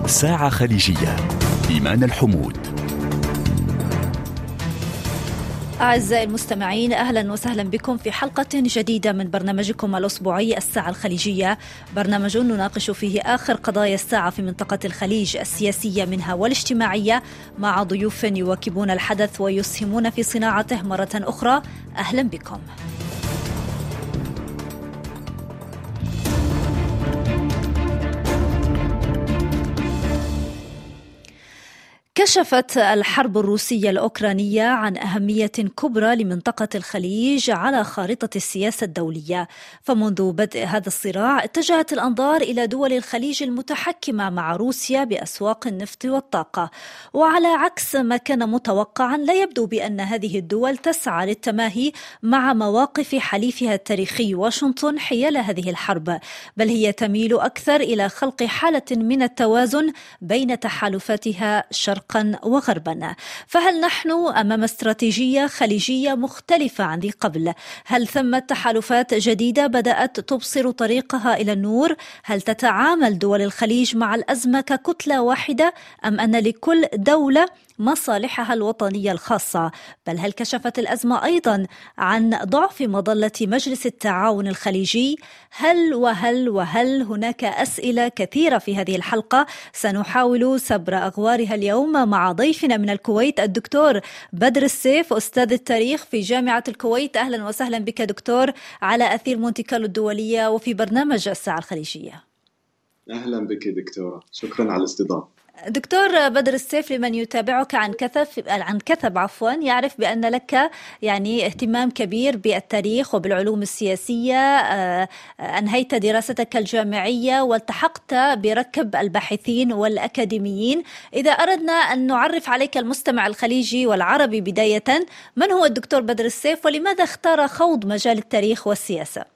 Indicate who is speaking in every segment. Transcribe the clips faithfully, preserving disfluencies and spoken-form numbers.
Speaker 1: ساعة خليجية. إيمان الحمود.
Speaker 2: أعزائي المستمعين، أهلا وسهلا بكم في حلقة جديدة من برنامجكم الأسبوعي الساعة الخليجية، برنامج نناقش فيه آخر قضايا الساعة في منطقة الخليج السياسية منها والاجتماعية، مع ضيوف يواكبون الحدث ويسهمون في صناعته مرة أخرى. أهلا بكم. كشفت الحرب الروسية الأوكرانية عن أهمية كبرى لمنطقة الخليج على خارطة السياسة الدولية، فمنذ بدء هذا الصراع اتجهت الأنظار إلى دول الخليج المتحكمة مع روسيا بأسواق النفط والطاقة، وعلى عكس ما كان متوقعا لا يبدو بأن هذه الدول تسعى للتماهي مع مواقف حليفها التاريخي واشنطن حيال هذه الحرب، بل هي تميل أكثر إلى خلق حالة من التوازن بين تحالفاتها شرقا وغربا. فهل نحن أمام استراتيجية خليجية مختلفة عن ذي قبل؟ هل ثمة تحالفات جديدة بدأت تبصر طريقها إلى النور؟ هل تتعامل دول الخليج مع الأزمة ككتلة واحدة، أم أن لكل دولة مصالحها الوطنية الخاصة؟ بل هل كشفت الأزمة أيضا عن ضعف مظلة مجلس التعاون الخليجي؟ هل وهل وهل هناك أسئلة كثيرة في هذه الحلقة سنحاول سبر أغوارها اليوم مع ضيفنا من الكويت الدكتور بدر السيف، أستاذ التاريخ في جامعة الكويت. أهلا وسهلا بك دكتور على أثير مونتي كارلو الدولية وفي برنامج الساعة الخليجية.
Speaker 3: أهلا بك دكتورة، شكرا على الاستضافة.
Speaker 2: دكتور بدر السيف، لمن يتابعك عن كثب عن كثب عفوا يعرف بأن لك يعني اهتمام كبير بالتاريخ وبالعلوم السياسية، أنهيت دراستك الجامعية والتحقت بركب الباحثين والأكاديميين. إذا أردنا أن نعرف عليك المستمع الخليجي والعربي بداية، من هو الدكتور بدر السيف ولماذا اختار خوض مجال التاريخ والسياسة؟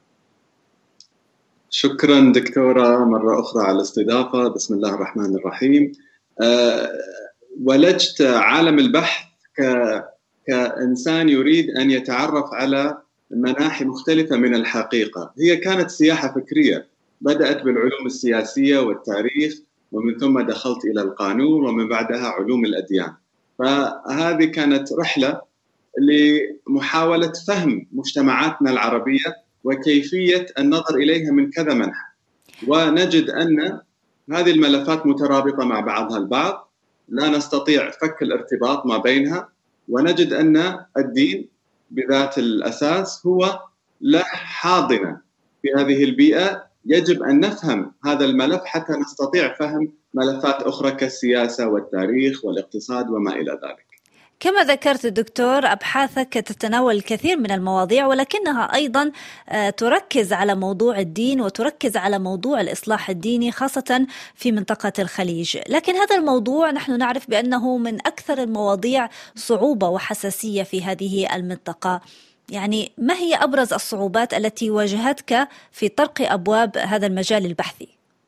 Speaker 3: شكرا دكتورة مرة أخرى على الاستضافة. بسم الله الرحمن الرحيم. أه ولجت عالم البحث ك... كإنسان يريد أن يتعرف على مناحي مختلفة من الحقيقة. هي كانت سياحة فكرية بدأت بالعلوم السياسية والتاريخ، ومن ثم دخلت إلى القانون، ومن بعدها علوم الأديان. فهذه كانت رحلة لمحاولة فهم مجتمعاتنا العربية وكيفية النظر إليها من كذا منحى، ونجد أن هذه الملفات مترابطة مع بعضها البعض، لا نستطيع فك الارتباط ما بينها، ونجد أن الدين بذات الأساس هو له حاضنة في هذه البيئة. يجب أن نفهم هذا الملف حتى نستطيع فهم ملفات أخرى كالسياسة والتاريخ والاقتصاد وما إلى ذلك.
Speaker 2: كما ذكرت الدكتور، أبحاثك تتناول الكثير من المواضيع، ولكنها أيضا تركز على موضوع الدين وتركز على موضوع الإصلاح الديني خاصة في منطقة الخليج. لكن هذا الموضوع نحن نعرف بأنه من أكثر المواضيع صعوبة وحساسية في هذه المنطقة. يعني ما هي أبرز الصعوبات التي واجهتك في طرق أبواب هذا المجال البحثي؟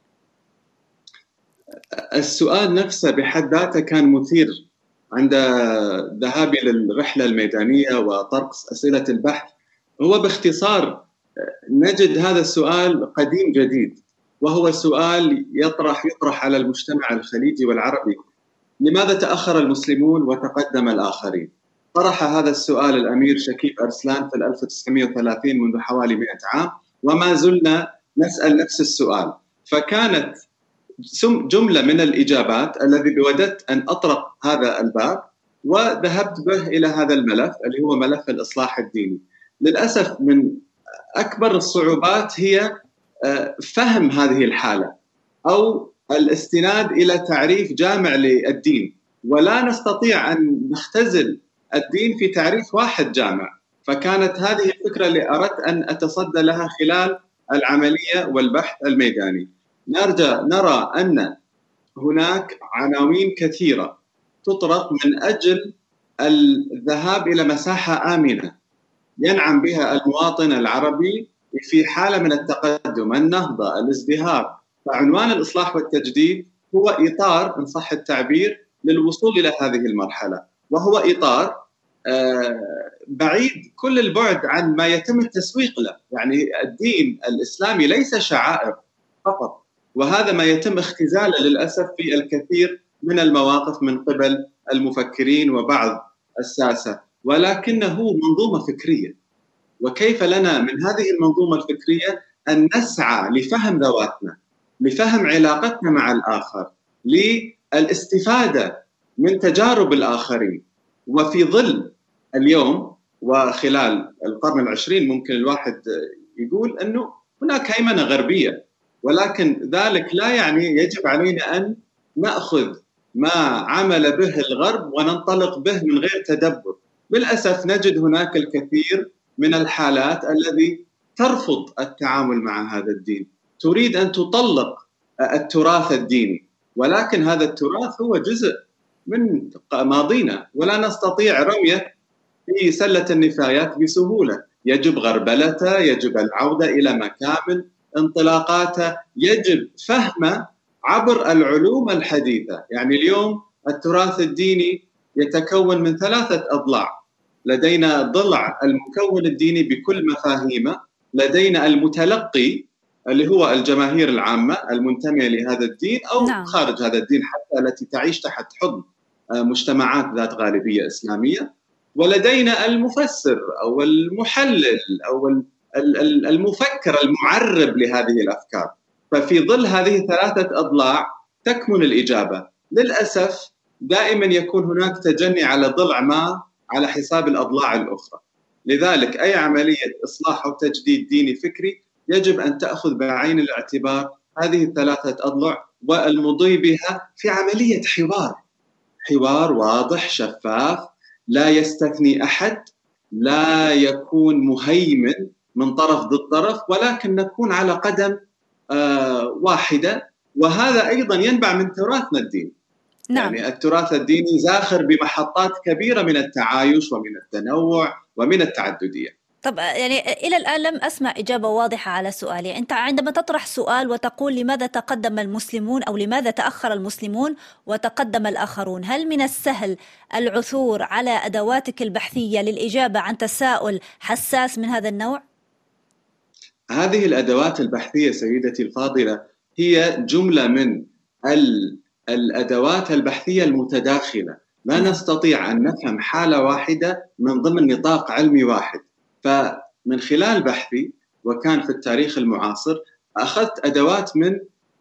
Speaker 3: السؤال نفسه بحد ذاته كان مثير عند ذهابي للرحلة الميدانية وطرق أسئلة البحث. هو باختصار نجد هذا السؤال قديم جديد، وهو سؤال يطرح يطرح على المجتمع الخليجي والعربي: لماذا تأخر المسلمون وتقدم الآخرين؟ طرح هذا السؤال الأمير شكيب أرسلان في ألف وتسعمائة وثلاثين منذ حوالي مئة عام، وما زلنا نسأل نفس السؤال. فكانت جملة من الإجابات الذي بودت أن أطرق هذا الباب، وذهبت به إلى هذا الملف اللي هو ملف الإصلاح الديني. للأسف من أكبر الصعوبات هي فهم هذه الحالة أو الاستناد إلى تعريف جامع للدين، ولا نستطيع أن نختزل الدين في تعريف واحد جامع. فكانت هذه الفكرة اللي أردت أن أتصدى لها خلال العملية والبحث الميداني. نرجع نرى أن هناك عناوين كثيرة تطرق من أجل الذهاب إلى مساحة آمنة ينعم بها المواطن العربي في حالة من التقدم، النهضة، الازدهار. فعنوان الإصلاح والتجديد هو إطار إن صح التعبير للوصول إلى هذه المرحلة، وهو إطار بعيد كل البعد عن ما يتم التسويق له. يعني الدين الإسلامي ليس شعائر فقط، وهذا ما يتم اختزاله للأسف في الكثير من المواقف من قبل المفكرين وبعض الساسة، ولكنه منظومة فكرية. وكيف لنا من هذه المنظومة الفكرية أن نسعى لفهم ذواتنا، لفهم علاقتنا مع الآخر، للاستفادة من تجارب الآخرين. وفي ظل اليوم وخلال القرن العشرين ممكن الواحد يقول أنه هناك هيمنة غربية، ولكن ذلك لا يعني يجب علينا أن نأخذ ما عمل به الغرب وننطلق به من غير تدبر. بالأسف نجد هناك الكثير من الحالات التي ترفض التعامل مع هذا الدين، تريد أن تطلق التراث الديني، ولكن هذا التراث هو جزء من ماضينا ولا نستطيع رميه في سلة النفايات بسهولة. يجب غربلته، يجب العودة إلى مكامن انطلاقاته، يجب فهمه عبر العلوم الحديثة. يعني اليوم التراث الديني يتكون من ثلاثة أضلاع. لدينا ضلع المكون الديني بكل مفاهيمه، لدينا المتلقي اللي هو الجماهير العامة المنتمية لهذا الدين أو نعم. خارج هذا الدين حتى التي تعيش تحت حضن مجتمعات ذات غالبية إسلامية، ولدينا المفسر أو المحلل أو المفكر المعرب لهذه الأفكار. ففي ظل هذه الثلاثة أضلاع تكمن الإجابة. للأسف دائما يكون هناك تجني على ضلع ما على حساب الأضلاع الأخرى. لذلك أي عملية إصلاح أو تجديد ديني فكري يجب أن تأخذ بعين الاعتبار هذه الثلاثة أضلاع والمضي بها في عملية حوار حوار واضح شفاف، لا يستثني أحد، لا يكون مهيمن من طرف ضد طرف، ولكن نكون على قدم آه واحدة. وهذا أيضا ينبع من تراثنا الديني. نعم. يعني التراث الديني زاخر بمحطات كبيرة من التعايش ومن التنوع ومن التعددية.
Speaker 2: طب يعني إلى الآن لم أسمع إجابة واضحة على سؤالي. أنت عندما تطرح سؤال وتقول لماذا تقدم المسلمون أو لماذا تأخر المسلمون وتقدم الآخرون، هل من السهل العثور على أدواتك البحثية للإجابة عن تساؤل حساس من هذا النوع؟
Speaker 3: هذه الأدوات البحثية سيدتي الفاضلة هي جملة من الأدوات البحثية المتداخلة. لا نستطيع أن نفهم حالة واحدة من ضمن نطاق علمي واحد. فمن خلال بحثي وكان في التاريخ المعاصر أخذت أدوات من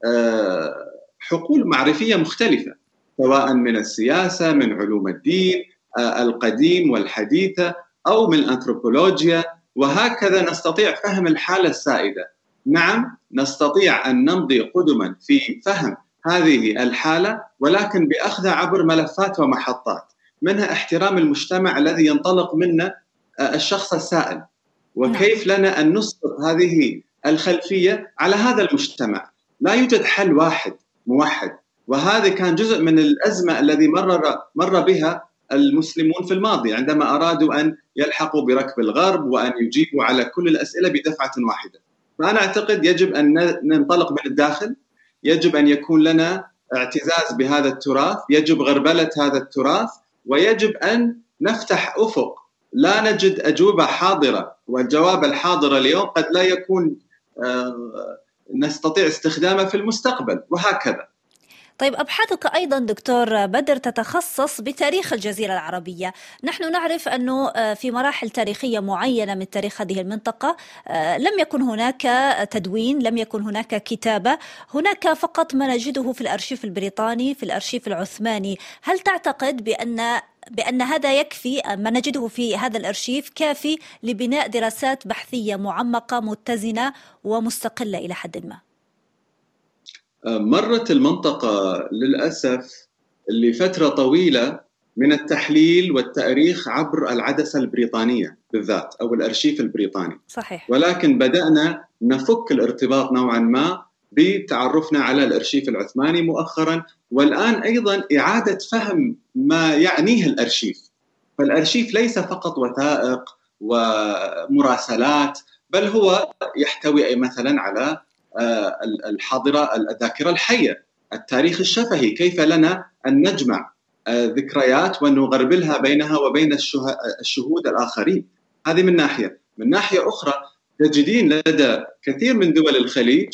Speaker 3: حقول معرفية مختلفة، سواء من السياسة، من علوم الدين القديم والحديثة، أو من الأنثروبولوجيا، وهكذا نستطيع فهم الحالة السائدة. نعم نستطيع أن نمضي قدما في فهم هذه الحالة، ولكن بأخذها عبر ملفات ومحطات، منها احترام المجتمع الذي ينطلق منه الشخص السائل، وكيف لنا أن نسقط هذه الخلفية على هذا المجتمع. لا يوجد حل واحد موحد، وهذا كان جزء من الأزمة الذي مر مر بها المسلمون في الماضي عندما أرادوا أن يلحقوا بركب الغرب وأن يجيبوا على كل الأسئلة بدفعة واحدة. فأنا أعتقد يجب أن ننطلق من الداخل، يجب أن يكون لنا اعتزاز بهذا التراث، يجب غربلة هذا التراث، ويجب أن نفتح أفق. لا نجد أجوبة حاضرة، والجواب الحاضر اليوم قد لا يكون نستطيع استخدامه في المستقبل، وهكذا.
Speaker 2: طيب أبحاثك أيضا دكتور بدر تتخصص بتاريخ الجزيرة العربية. نحن نعرف أنه في مراحل تاريخية معينة من تاريخ هذه المنطقة لم يكن هناك تدوين، لم يكن هناك كتابة، هناك فقط ما نجده في الأرشيف البريطاني، في الأرشيف العثماني. هل تعتقد بأن بأن هذا يكفي، ما نجده في هذا الأرشيف كافي لبناء دراسات بحثية معمقة متزنة ومستقلة إلى حد ما؟
Speaker 3: مرت المنطقة للأسف لفترة طويلة من التحليل والتأريخ عبر العدسة البريطانية بالذات أو الأرشيف البريطاني.
Speaker 2: صحيح.
Speaker 3: ولكن بدأنا نفك الارتباط نوعا ما بتعرفنا على الأرشيف العثماني مؤخرا، والآن أيضا إعادة فهم ما يعنيه الأرشيف. فالأرشيف ليس فقط وثائق ومراسلات، بل هو يحتوي مثلا على الحاضرة الذاكرة الحية، التاريخ الشفهي، كيف لنا أن نجمع ذكريات ونغربلها بينها وبين الشهود الآخرين. هذه من ناحية. من ناحية أخرى تجدين لدى كثير من دول الخليج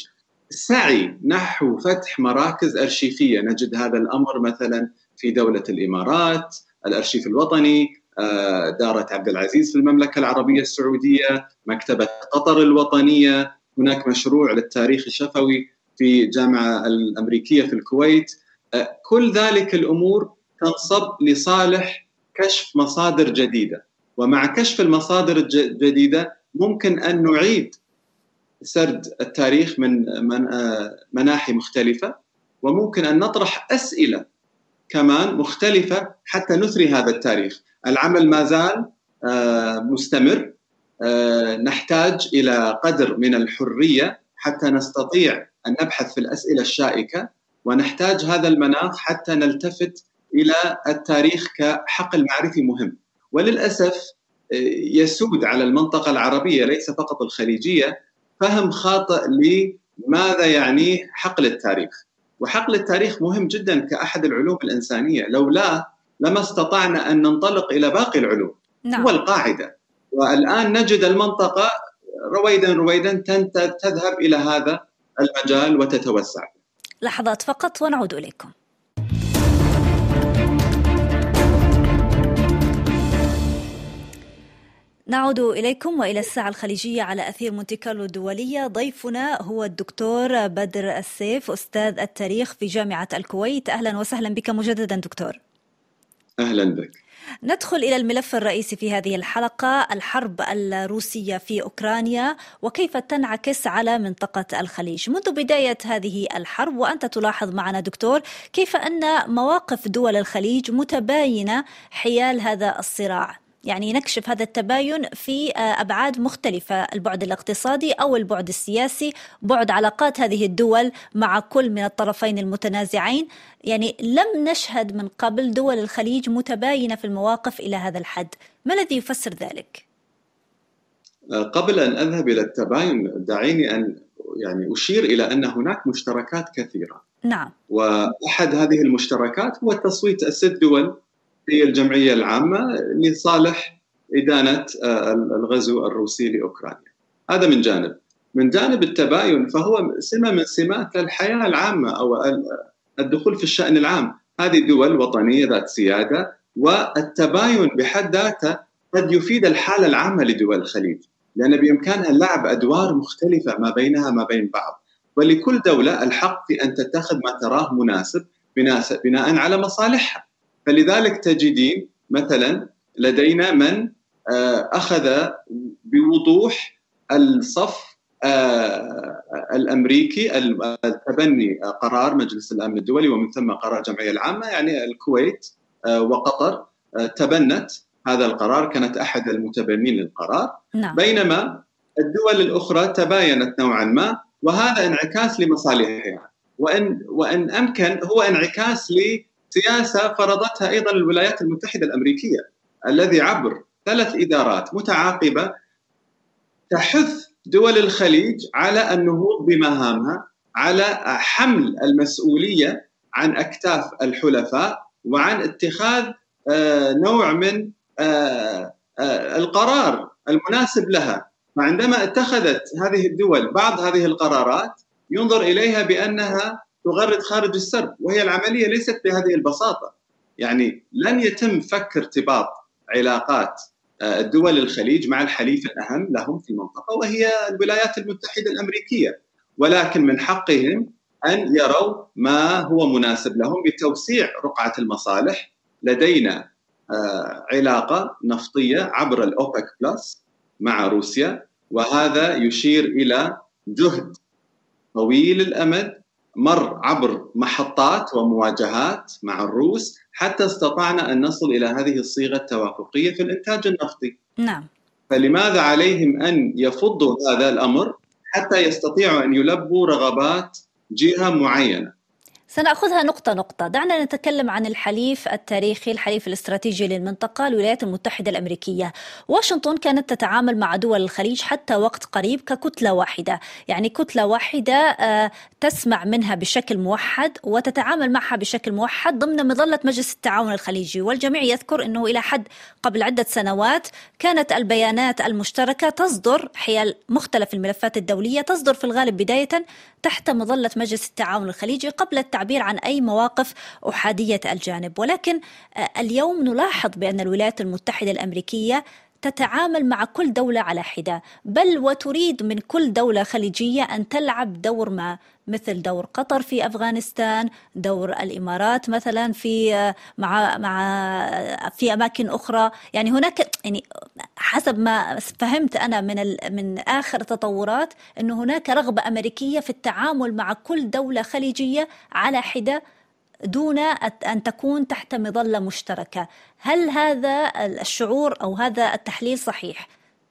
Speaker 3: سعي نحو فتح مراكز أرشيفية. نجد هذا الأمر مثلا في دولة الإمارات، الأرشيف الوطني، دارة عبد العزيز في المملكة العربية السعودية، مكتبة قطر الوطنية، هناك مشروع للتاريخ الشفوي في الجامعة الأمريكية في الكويت. كل ذلك الأمور تنصب لصالح كشف مصادر جديدة، ومع كشف المصادر الجديدة ممكن أن نعيد سرد التاريخ من مناحي مختلفة، وممكن أن نطرح أسئلة كمان مختلفة حتى نثري هذا التاريخ. العمل ما زال مستمر، نحتاج إلى قدر من الحرية حتى نستطيع أن نبحث في الأسئلة الشائكة، ونحتاج هذا المناخ حتى نلتفت إلى التاريخ كحقل معرفي مهم. وللأسف يسود على المنطقة العربية ليس فقط الخليجية فهم خاطئ لماذا يعني حقل التاريخ. وحقل التاريخ مهم جدا كأحد العلوم الإنسانية، لولا لما استطعنا أن ننطلق إلى باقي العلوم. نعم. هو القاعدة. والآن نجد المنطقة رويدا رويدا تذهب إلى هذا المجال وتتوسع.
Speaker 2: لحظات فقط ونعود إليكم. نعود إليكم وإلى الساعة الخليجية على أثير مونتي كارلو الدولية. ضيفنا هو الدكتور بدر السيف، أستاذ التاريخ في جامعة الكويت. أهلا وسهلا بك مجددا دكتور.
Speaker 3: أهلا بك.
Speaker 2: ندخل إلى الملف الرئيسي في هذه الحلقة، الحرب الروسية في أوكرانيا وكيف تنعكس على منطقة الخليج منذ بداية هذه الحرب. وأنت تلاحظ معنا دكتور كيف أن مواقف دول الخليج متباينة حيال هذا الصراع، يعني نكشف هذا التباين في أبعاد مختلفة، البعد الاقتصادي أو البعد السياسي، بعد علاقات هذه الدول مع كل من الطرفين المتنازعين. يعني لم نشهد من قبل دول الخليج متباينة في المواقف إلى هذا الحد. ما الذي يفسر ذلك؟
Speaker 3: قبل أن أذهب إلى التباين دعيني أن يعني أشير إلى أن هناك مشتركات كثيرة.
Speaker 2: نعم.
Speaker 3: وأحد هذه المشتركات هو تصويت الست دول في الجمعية العامة لصالح إدانة الغزو الروسي لأوكرانيا. هذا من جانب. من جانب التباين فهو سمة من سمات الحياة العامة أو الدخول في الشأن العام. هذه دول وطنية ذات سيادة، والتباين بحد ذاته قد يفيد الحالة العامة لدول الخليج، لأن بإمكانها لعب أدوار مختلفة ما بينها ما بين بعض، ولكل دولة الحق في أن تتخذ ما تراه مناسب بناء على مصالحها. فلذلك تجدين مثلا لدينا من أخذ بوضوح الصف الأمريكي التبني قرار مجلس الأمن الدولي ومن ثم قرار الجمعية العامة، يعني الكويت وقطر تبنت هذا القرار، كانت أحد المتبنين للقرار. نعم. بينما الدول الأخرى تباينت نوعا ما، وهذا انعكاس لمصالحها، وإن, وإن أمكن هو انعكاس لسياسة فرضتها أيضا الولايات المتحدة الأمريكية، الذي عبر ثلاث إدارات متعاقبة تحث دول الخليج على النهوض بمهامها، على حمل المسؤولية عن أكتاف الحلفاء، وعن اتخاذ نوع من القرار المناسب لها. فعندما اتخذت هذه الدول بعض هذه القرارات ينظر إليها بأنها تغرد خارج السرب، وهي العملية ليست بهذه البساطة. يعني لن يتم فك ارتباط علاقات الدول الخليج مع الحليف الأهم لهم في المنطقة وهي الولايات المتحدة الأمريكية، ولكن من حقهم أن يروا ما هو مناسب لهم بتوسيع رقعة المصالح. لدينا علاقة نفطية عبر الأوبك بلس مع روسيا، وهذا يشير إلى جهد طويل الأمد مر عبر محطات ومواجهات مع الروس حتى استطعنا أن نصل إلى هذه الصيغة التوافقية في الإنتاج النفطي.
Speaker 2: نعم.
Speaker 3: فلماذا عليهم أن يفضوا هذا الأمر حتى يستطيعوا أن يلبوا رغبات جهة معينة؟
Speaker 2: سنأخذها نقطة نقطة. دعنا نتكلم عن الحليف التاريخي، الحليف الاستراتيجي للمنطقة، الولايات المتحدة الأمريكية. واشنطن كانت تتعامل مع دول الخليج حتى وقت قريب ككتلة واحدة، يعني كتلة واحدة تسمع منها بشكل موحد وتتعامل معها بشكل موحد ضمن مظلة مجلس التعاون الخليجي. والجميع يذكر أنه إلى حد قبل عدة سنوات كانت البيانات المشتركة تصدر حيال مختلف الملفات الدولية، تصدر في الغالب بداية تحت مظلة مجلس التعاون الخليجي قبل التعبير عن أي مواقف أحادية الجانب. ولكن اليوم نلاحظ بأن الولايات المتحدة الأمريكية تتعامل مع كل دولة على حدة، بل وتريد من كل دولة خليجية أن تلعب دور ما، مثل دور قطر في أفغانستان، دور الإمارات مثلا في مع مع في أماكن أخرى. يعني هناك، يعني حسب ما فهمت أنا من من آخر تطورات، أنه هناك رغبة أمريكية في التعامل مع كل دولة خليجية على حدة دون أن تكون تحت مظلة مشتركة. هل هذا الشعور أو هذا التحليل صحيح؟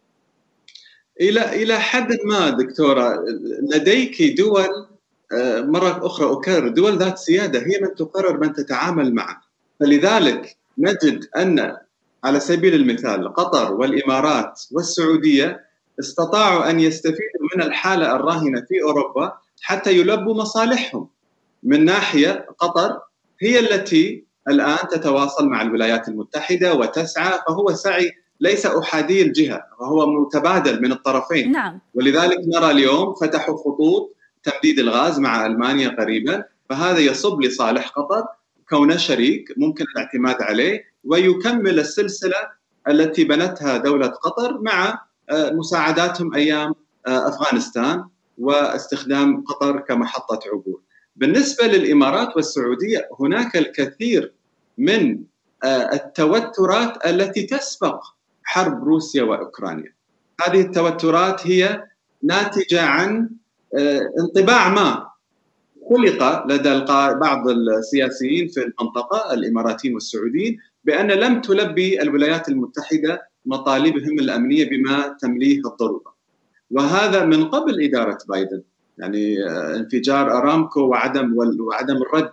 Speaker 3: إلى إلى حد ما دكتورة، لديك دول، مرة أخرى أكرر، دول ذات سيادة هي من تقرر من تتعامل معه. فلذلك نجد أن على سبيل المثال قطر والإمارات والسعودية استطاعوا أن يستفيدوا من الحالة الراهنة في أوروبا حتى يلبوا مصالحهم. من ناحية قطر هي التي الآن تتواصل مع الولايات المتحدة وتسعى، فهو سعي ليس أحادي الجهة، وهو متبادل من الطرفين.
Speaker 2: نعم.
Speaker 3: ولذلك نرى اليوم فتحوا خطوط تمديد الغاز مع ألمانيا قريبا، فهذا يصب لصالح قطر كونه شريك ممكن الاعتماد عليه، ويكمل السلسلة التي بنتها دولة قطر مع مساعداتهم أيام أفغانستان واستخدام قطر كمحطة عبور. بالنسبة للإمارات والسعودية هناك الكثير من التوترات التي تسبق حرب روسيا وأوكرانيا. هذه التوترات هي ناتجة عن انطباع ما خلق لدى بعض السياسيين في المنطقة الإماراتيين والسعوديين بأن لم تلبي الولايات المتحدة مطالبهم الأمنية بما تمليه الضرورة، وهذا من قبل إدارة بايدن. يعني انفجار أرامكو وعدم وعدم الرد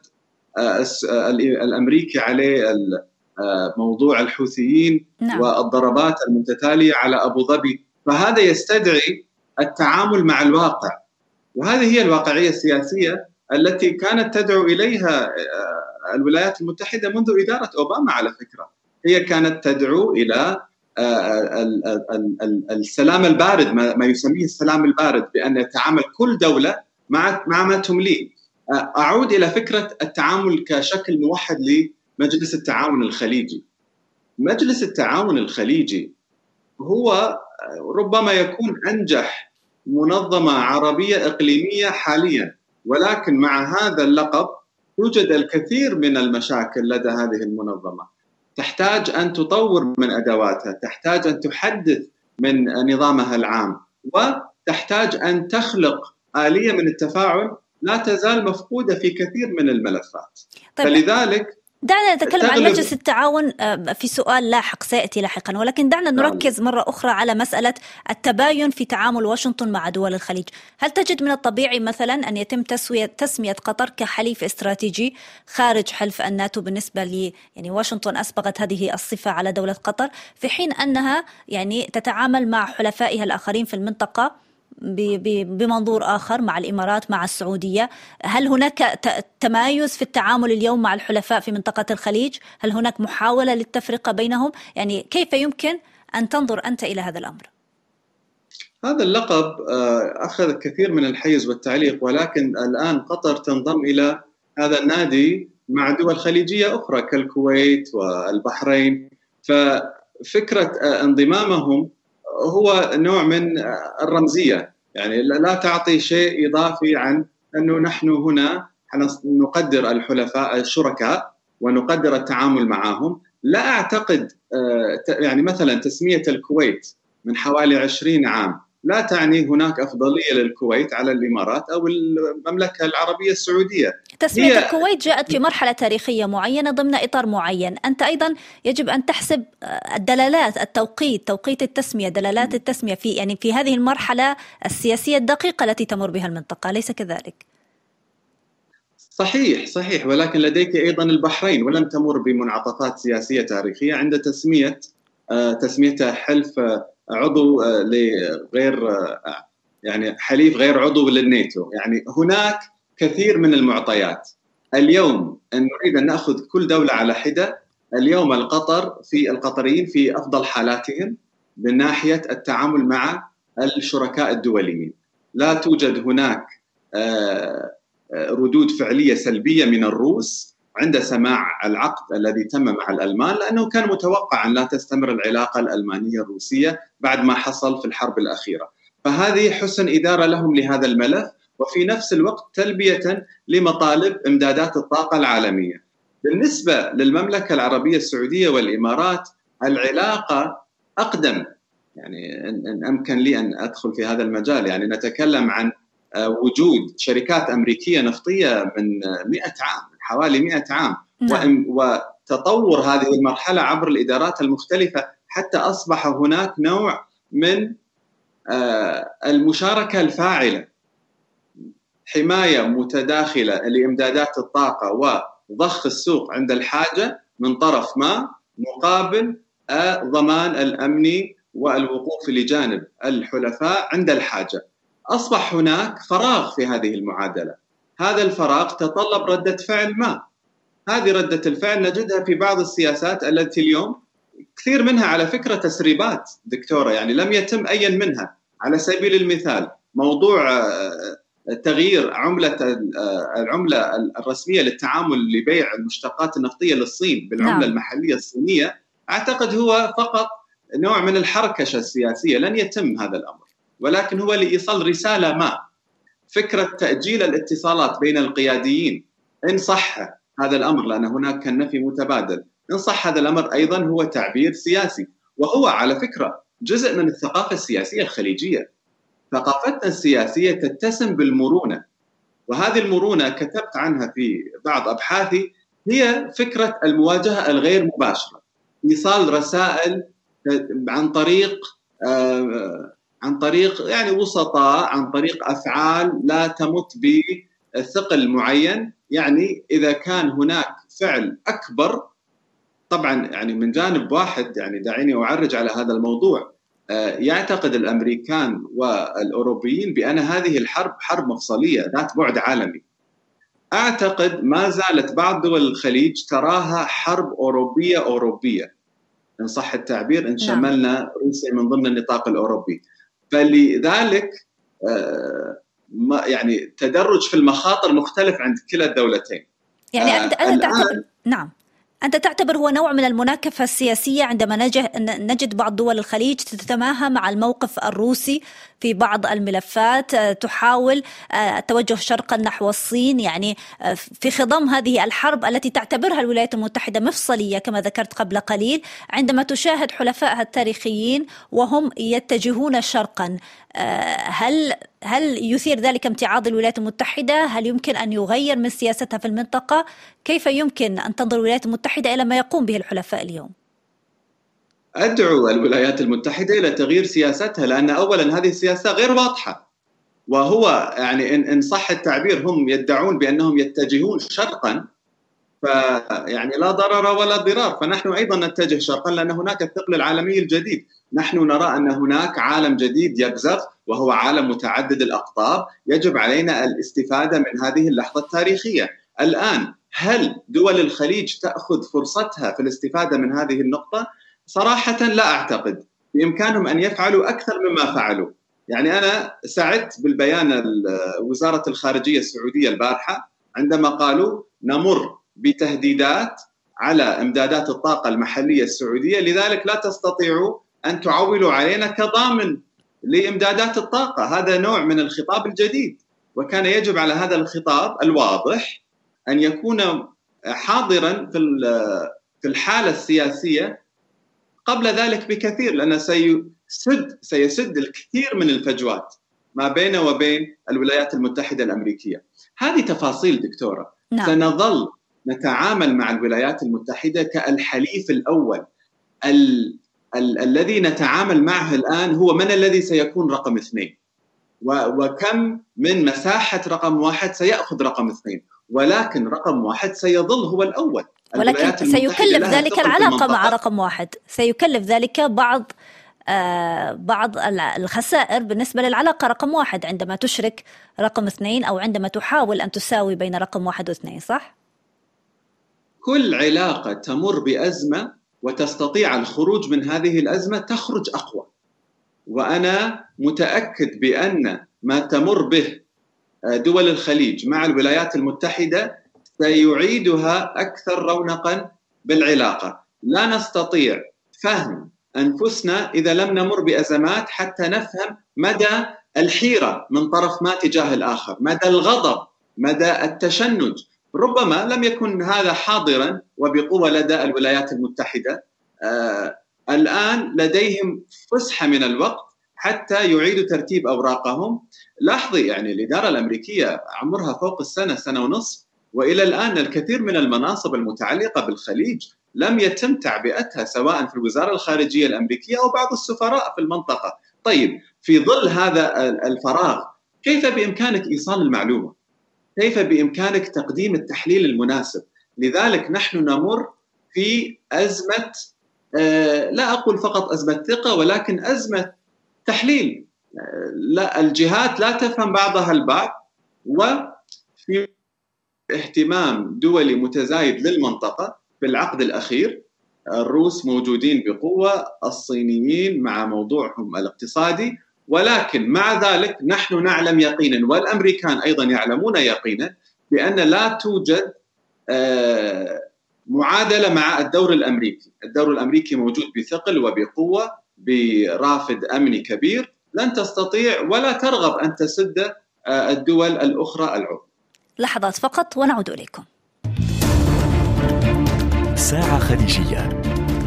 Speaker 3: الأمريكي عليه موضوع الحوثيين. نعم. والضربات المتتالية على أبو ظبي، فهذا يستدعي التعامل مع الواقع، وهذه هي الواقعية السياسية التي كانت تدعو إليها الولايات المتحدة منذ إدارة أوباما. على فكرة هي كانت تدعو إلى السلام البارد، ما يسميه السلام البارد، بأن يتعامل كل دولة مع مع ما تمليه. أعود إلى فكرة التعامل كشكل موحد لمجلس التعاون الخليجي. مجلس التعاون الخليجي هو ربما يكون أنجح منظمة عربية إقليمية حاليا، ولكن مع هذا اللقب توجد الكثير من المشاكل لدى هذه المنظمة. تحتاج أن تطور من أدواتها، تحتاج أن تحدث من نظامها العام، وتحتاج أن تخلق آلية من التفاعل لا تزال مفقودة في كثير من الملفات. طيب. فلذلك
Speaker 2: دعنا نتكلم عن مجلس التعاون في سؤال لاحق سيأتي لاحقا، ولكن دعنا نركز مرة أخرى على مسألة التباين في تعامل واشنطن مع دول الخليج. هل تجد من الطبيعي مثلا أن يتم تسوية تسمية قطر كحليف استراتيجي خارج حلف الناتو بالنسبة لي؟ يعني واشنطن أسبغت هذه الصفة على دولة قطر، في حين أنها يعني تتعامل مع حلفائها الآخرين في المنطقة بمنظور آخر، مع الإمارات، مع السعودية. هل هناك تمايز في التعامل اليوم مع الحلفاء في منطقة الخليج؟ هل هناك محاولة للتفرقة بينهم؟ يعني كيف يمكن أن تنظر أنت إلى هذا الأمر؟
Speaker 3: هذا اللقب أخذ كثير من الحيز والتعليق، ولكن الآن قطر تنضم إلى هذا النادي مع دول خليجية أخرى كالكويت والبحرين، ففكرة انضمامهم هو نوع من الرمزية. يعني لا تعطي شيء إضافي عن أنه نحن هنا نقدر الحلفاء الشركاء ونقدر التعامل معهم. لا أعتقد يعني مثلا تسمية الكويت من حوالي عشرين عام لا تعني هناك أفضلية للكويت على الإمارات أو المملكة العربية السعودية.
Speaker 2: تسمية الكويت جاءت في مرحلة تاريخية معينة ضمن إطار معين. أنت أيضا يجب أن تحسب الدلالات، التوقيت، توقيت التسمية، دلالات التسمية في يعني في هذه المرحلة السياسية الدقيقة التي تمر بها المنطقة، أليس كذلك؟
Speaker 3: صحيح صحيح، ولكن لديك أيضا البحرين ولم تمر بمنعطفات سياسية تاريخية عند تسمية تسميتها حلف عضو لغير يعني حليف غير عضو للناتو. يعني هناك كثير من المعطيات. اليوم أن نريد أن نأخذ كل دولة على حدة. اليوم القطر في القطريين في أفضل حالاتهم من ناحية التعامل مع الشركاء الدوليين. لا توجد هناك ردود فعلية سلبية من الروس عند سماع العقد الذي تم مع الألمان، لأنه كان متوقع أن لا تستمر العلاقة الألمانية الروسية بعد ما حصل في الحرب الأخيرة. فهذه حسن إدارة لهم لهذا الملف، وفي نفس الوقت تلبية لمطالب إمدادات الطاقة العالمية. بالنسبة للمملكة العربية السعودية والإمارات العلاقة أقدم، يعني إن أمكن لي أن أدخل في هذا المجال، يعني نتكلم عن وجود شركات أمريكية نفطية من مئة عام، حوالي مئة عام. نعم. وتطور هذه المرحلة عبر الإدارات المختلفة حتى أصبح هناك نوع من المشاركة الفاعلة، حماية متداخلة لإمدادات الطاقة وضخ السوق عند الحاجة من طرف ما، مقابل ضمان الأمن والوقوف لجانب الحلفاء عند الحاجة. أصبح هناك فراغ في هذه المعادلة، هذا الفراغ تطلب ردة فعل ما. هذه ردة الفعل نجدها في بعض السياسات التي اليوم كثير منها على فكرة تسريبات دكتورة، يعني لم يتم أي منها. على سبيل المثال موضوع تغيير عملة العملة الرسمية للتعامل لبيع المشتقات النفطية للصين بالعملة نعم. المحلية الصينية، أعتقد هو فقط نوع من الحركشة السياسية، لن يتم هذا الأمر، ولكن هو لإيصال رسالة ما. فكرة تأجيل الاتصالات بين القياديين إن صح هذا الأمر، لأن هناك كان نفي متبادل، إن صح هذا الأمر أيضا هو تعبير سياسي، وهو على فكرة جزء من الثقافة السياسية الخليجية. ثقافتنا السياسية تتسم بالمرونة، وهذه المرونة كتبت عنها في بعض أبحاثي، هي فكرة المواجهة الغير مباشرة، إيصال رسائل عن طريق آه عن طريق يعني وسطاء، عن طريق أفعال لا تمت بثقل معين. يعني إذا كان هناك فعل أكبر، طبعا يعني من جانب واحد، يعني دعيني أعرج على هذا الموضوع، يعتقد الأمريكان والأوروبيين بأن هذه الحرب حرب مفصلية ذات بعد عالمي. أعتقد ما زالت بعض دول الخليج تراها حرب أوروبية أوروبية إن صح التعبير، إن شملنا روسيا من ضمن النطاق الأوروبي. فلذلك يعني تدرج في المخاطر مختلف عند كلا الدولتين.
Speaker 2: يعني أنت أنت تعتبر نعم أنت تعتبر هو نوع من المناكفة السياسية عندما نجد بعض دول الخليج تتماهى مع الموقف الروسي في بعض الملفات، تحاول التوجه شرقا نحو الصين، يعني في خضم هذه الحرب التي تعتبرها الولايات المتحدة مفصلية كما ذكرت قبل قليل، عندما تشاهد حلفائها التاريخيين وهم يتجهون شرقا. هل هل يثير ذلك امتعاض الولايات المتحدة؟ هل يمكن أن يغير من سياستها في المنطقة؟ كيف يمكن أن تنظر الولايات المتحدة إلى ما يقوم به الحلفاء اليوم؟
Speaker 3: أدعو الولايات المتحدة إلى تغيير سياستها، لأن أولا هذه السياسة غير واضحة، وهو يعني إن صح التعبير هم يدعون بأنهم يتجهون شرقا، فيعني لا ضرر ولا ضرار. فنحن أيضا نتجه شرقا لأن هناك الثقل العالمي الجديد. نحن نرى أن هناك عالم جديد يبزغ، وهو عالم متعدد الأقطاب، يجب علينا الاستفادة من هذه اللحظة التاريخية. الآن هل دول الخليج تأخذ فرصتها في الاستفادة من هذه النقطة؟ صراحة لا أعتقد. بإمكانهم أن يفعلوا أكثر مما فعلوا. يعني أنا سعدت بالبيان وزارة الخارجية السعودية البارحة عندما قالوا نمر بتهديدات على إمدادات الطاقة المحلية السعودية، لذلك لا تستطيعوا أن تعولوا علينا كضامن لإمدادات الطاقة. هذا نوع من الخطاب الجديد، وكان يجب على هذا الخطاب الواضح أن يكون حاضرا في الحالة السياسية قبل ذلك بكثير، لأنه سيسد سيسد الكثير من الفجوات ما بينه وبين الولايات المتحدة الأمريكية. هذه تفاصيل دكتورة. نعم. سنظل نتعامل مع الولايات المتحدة كالحليف الأول. ال ال الذي نتعامل معه الآن هو من الذي سيكون رقم اثنين، وكم من مساحة رقم واحد سيأخذ رقم اثنين، ولكن رقم واحد سيظل هو الأول.
Speaker 2: ولكن سيكلف ذلك العلاقة مع رقم واحد، سيكلف ذلك بعض آه بعض الخسائر بالنسبة للعلاقة رقم واحد عندما تشرك رقم اثنين، أو عندما تحاول أن تساوي بين رقم واحد واثنين، صح؟
Speaker 3: كل علاقة تمر بأزمة وتستطيع الخروج من هذه الأزمة تخرج أقوى، وأنا متأكد بأن ما تمر به دول الخليج مع الولايات المتحدة سيعيدها أكثر رونقا بالعلاقة. لا نستطيع فهم أنفسنا إذا لم نمر بأزمات حتى نفهم مدى الحيرة من طرف ما تجاه الآخر، مدى الغضب، مدى التشنج. ربما لم يكن هذا حاضرا وبقوة لدى الولايات المتحدة. آه الآن لديهم فسحة من الوقت حتى يعيدوا ترتيب أوراقهم. لاحظي يعني الإدارة الأمريكية عمرها فوق السنة، سنة ونصف، وإلى الآن الكثير من المناصب المتعلقة بالخليج لم يتم تعبئتها سواء في الوزارة الخارجية الأمريكية أو بعض السفراء في المنطقة. طيب في ظل هذا الفراغ كيف بإمكانك إيصال المعلومة؟ كيف بإمكانك تقديم التحليل المناسب؟ لذلك نحن نمر في أزمة، لا أقول فقط أزمة ثقة، ولكن أزمة تحليل. لا الجهات لا تفهم بعضها البعض، وفي اهتمام دولي متزايد للمنطقة. في العقد الأخير الروس موجودين بقوة، الصينيين مع موضوعهم الاقتصادي، ولكن مع ذلك نحن نعلم يقينا والأمريكان أيضا يعلمون يقينا بأن لا توجد معادلة مع الدور الأمريكي. الدور الأمريكي موجود بثقل وبقوة برافد أمني كبير، لن تستطيع ولا ترغب أن تسد الدول الأخرى العظمى.
Speaker 2: لحظات فقط ونعود إليكم.
Speaker 1: ساعة خليجية.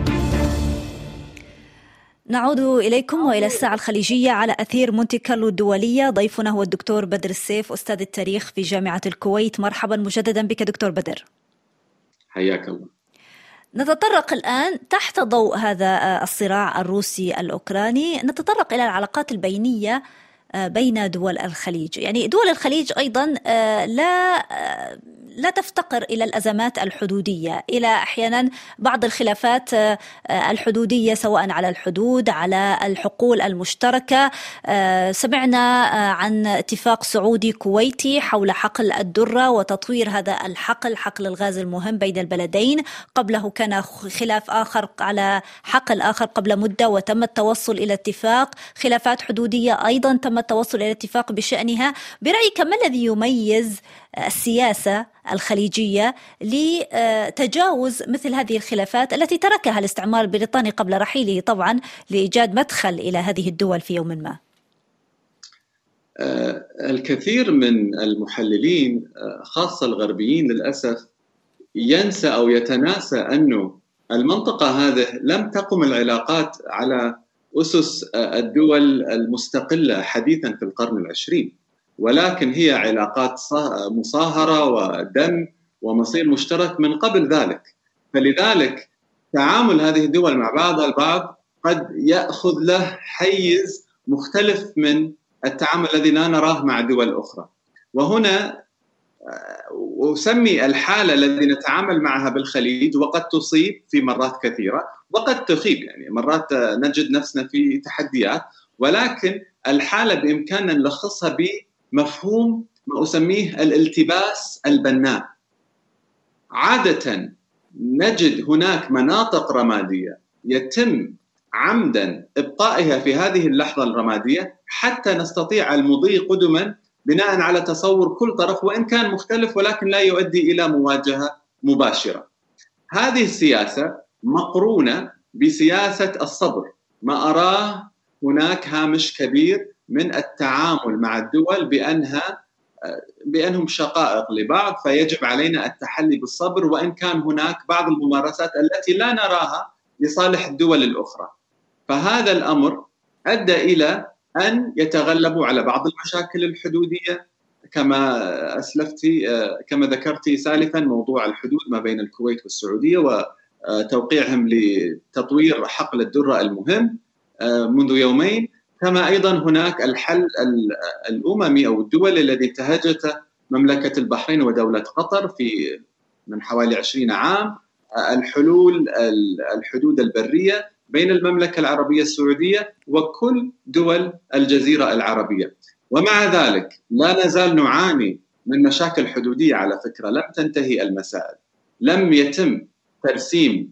Speaker 2: نعود إليكم وإلى الساعة الخليجية على أثير مونتي كارلو الدولية. ضيفنا هو الدكتور بدر السيف، أستاذ التاريخ في جامعة الكويت. مرحبا مجددا بك دكتور بدر.
Speaker 3: حياك الله.
Speaker 2: نتطرق الآن تحت ضوء هذا الصراع الروسي الأوكراني، نتطرق إلى العلاقات البينية بين دول الخليج. يعني دول الخليج أيضا لا لا تفتقر إلى الأزمات الحدودية، إلى أحيانا بعض الخلافات الحدودية سواء على الحدود، على الحقول المشتركة. سمعنا عن اتفاق سعودي كويتي حول حقل الدرة وتطوير هذا الحقل، حقل الغاز المهم بين البلدين. قبله كان خلاف آخر على حقل آخر قبل مدة وتم التوصل إلى اتفاق. خلافات حدودية أيضا تم التوصل إلى اتفاق بشأنها. برأيك ما الذي يميز السياسة الخليجية لتجاوز مثل هذه الخلافات التي تركها الاستعمار البريطاني قبل رحيله طبعا لإيجاد مدخل إلى هذه الدول في يوم ما؟
Speaker 3: الكثير من المحللين خاصة الغربيين للأسف ينسى أو يتناسى أنه المنطقة هذه لم تقم العلاقات على أسس الدول المستقلة حديثا في القرن العشرين، ولكن هي علاقات مصاهرة ودم ومصير مشترك من قبل ذلك. فلذلك تعامل هذه الدول مع بعضها البعض قد يأخذ له حيز مختلف من التعامل الذي لا نراه مع دول أخرى. وهنا أسمي الحالة التي نتعامل معها بالخليج، وقد تصيب في مرات كثيرة وقد تخيب، يعني مرات نجد نفسنا في تحديات، ولكن الحالة بإمكاننا نلخصها بمفهوم ما أسميه الالتباس البناء. عادة نجد هناك مناطق رمادية يتم عمدا إبقائها في هذه اللحظة الرمادية حتى نستطيع المضي قدما بناء على تصور كل طرف وإن كان مختلف، ولكن لا يؤدي إلى مواجهة مباشرة. هذه السياسة مقرونة بسياسة الصبر. ما أراه هناك هامش كبير من التعامل مع الدول بأنها بأنهم شقائق لبعض، فيجب علينا التحلي بالصبر، وإن كان هناك بعض الممارسات التي لا نراها لصالح الدول الأخرى. فهذا الأمر أدى إلى أن يتغلبوا على بعض المشاكل الحدودية كما أسلفتي كما ذكرتي سالفا، موضوع الحدود ما بين الكويت والسعودية وتوقيعهم لتطوير حقل الدرة المهم منذ يومين. كما أيضا هناك الحل الأممي أو الدول الذي انتهجته مملكة البحرين ودولة قطر في من حوالي عشرين عام، الحلول الحدود البرية بين المملكة العربية السعودية وكل دول الجزيرة العربية. ومع ذلك لا نزال نعاني من مشاكل حدودية. على فكرة لم تنتهي المسائل، لم يتم ترسيم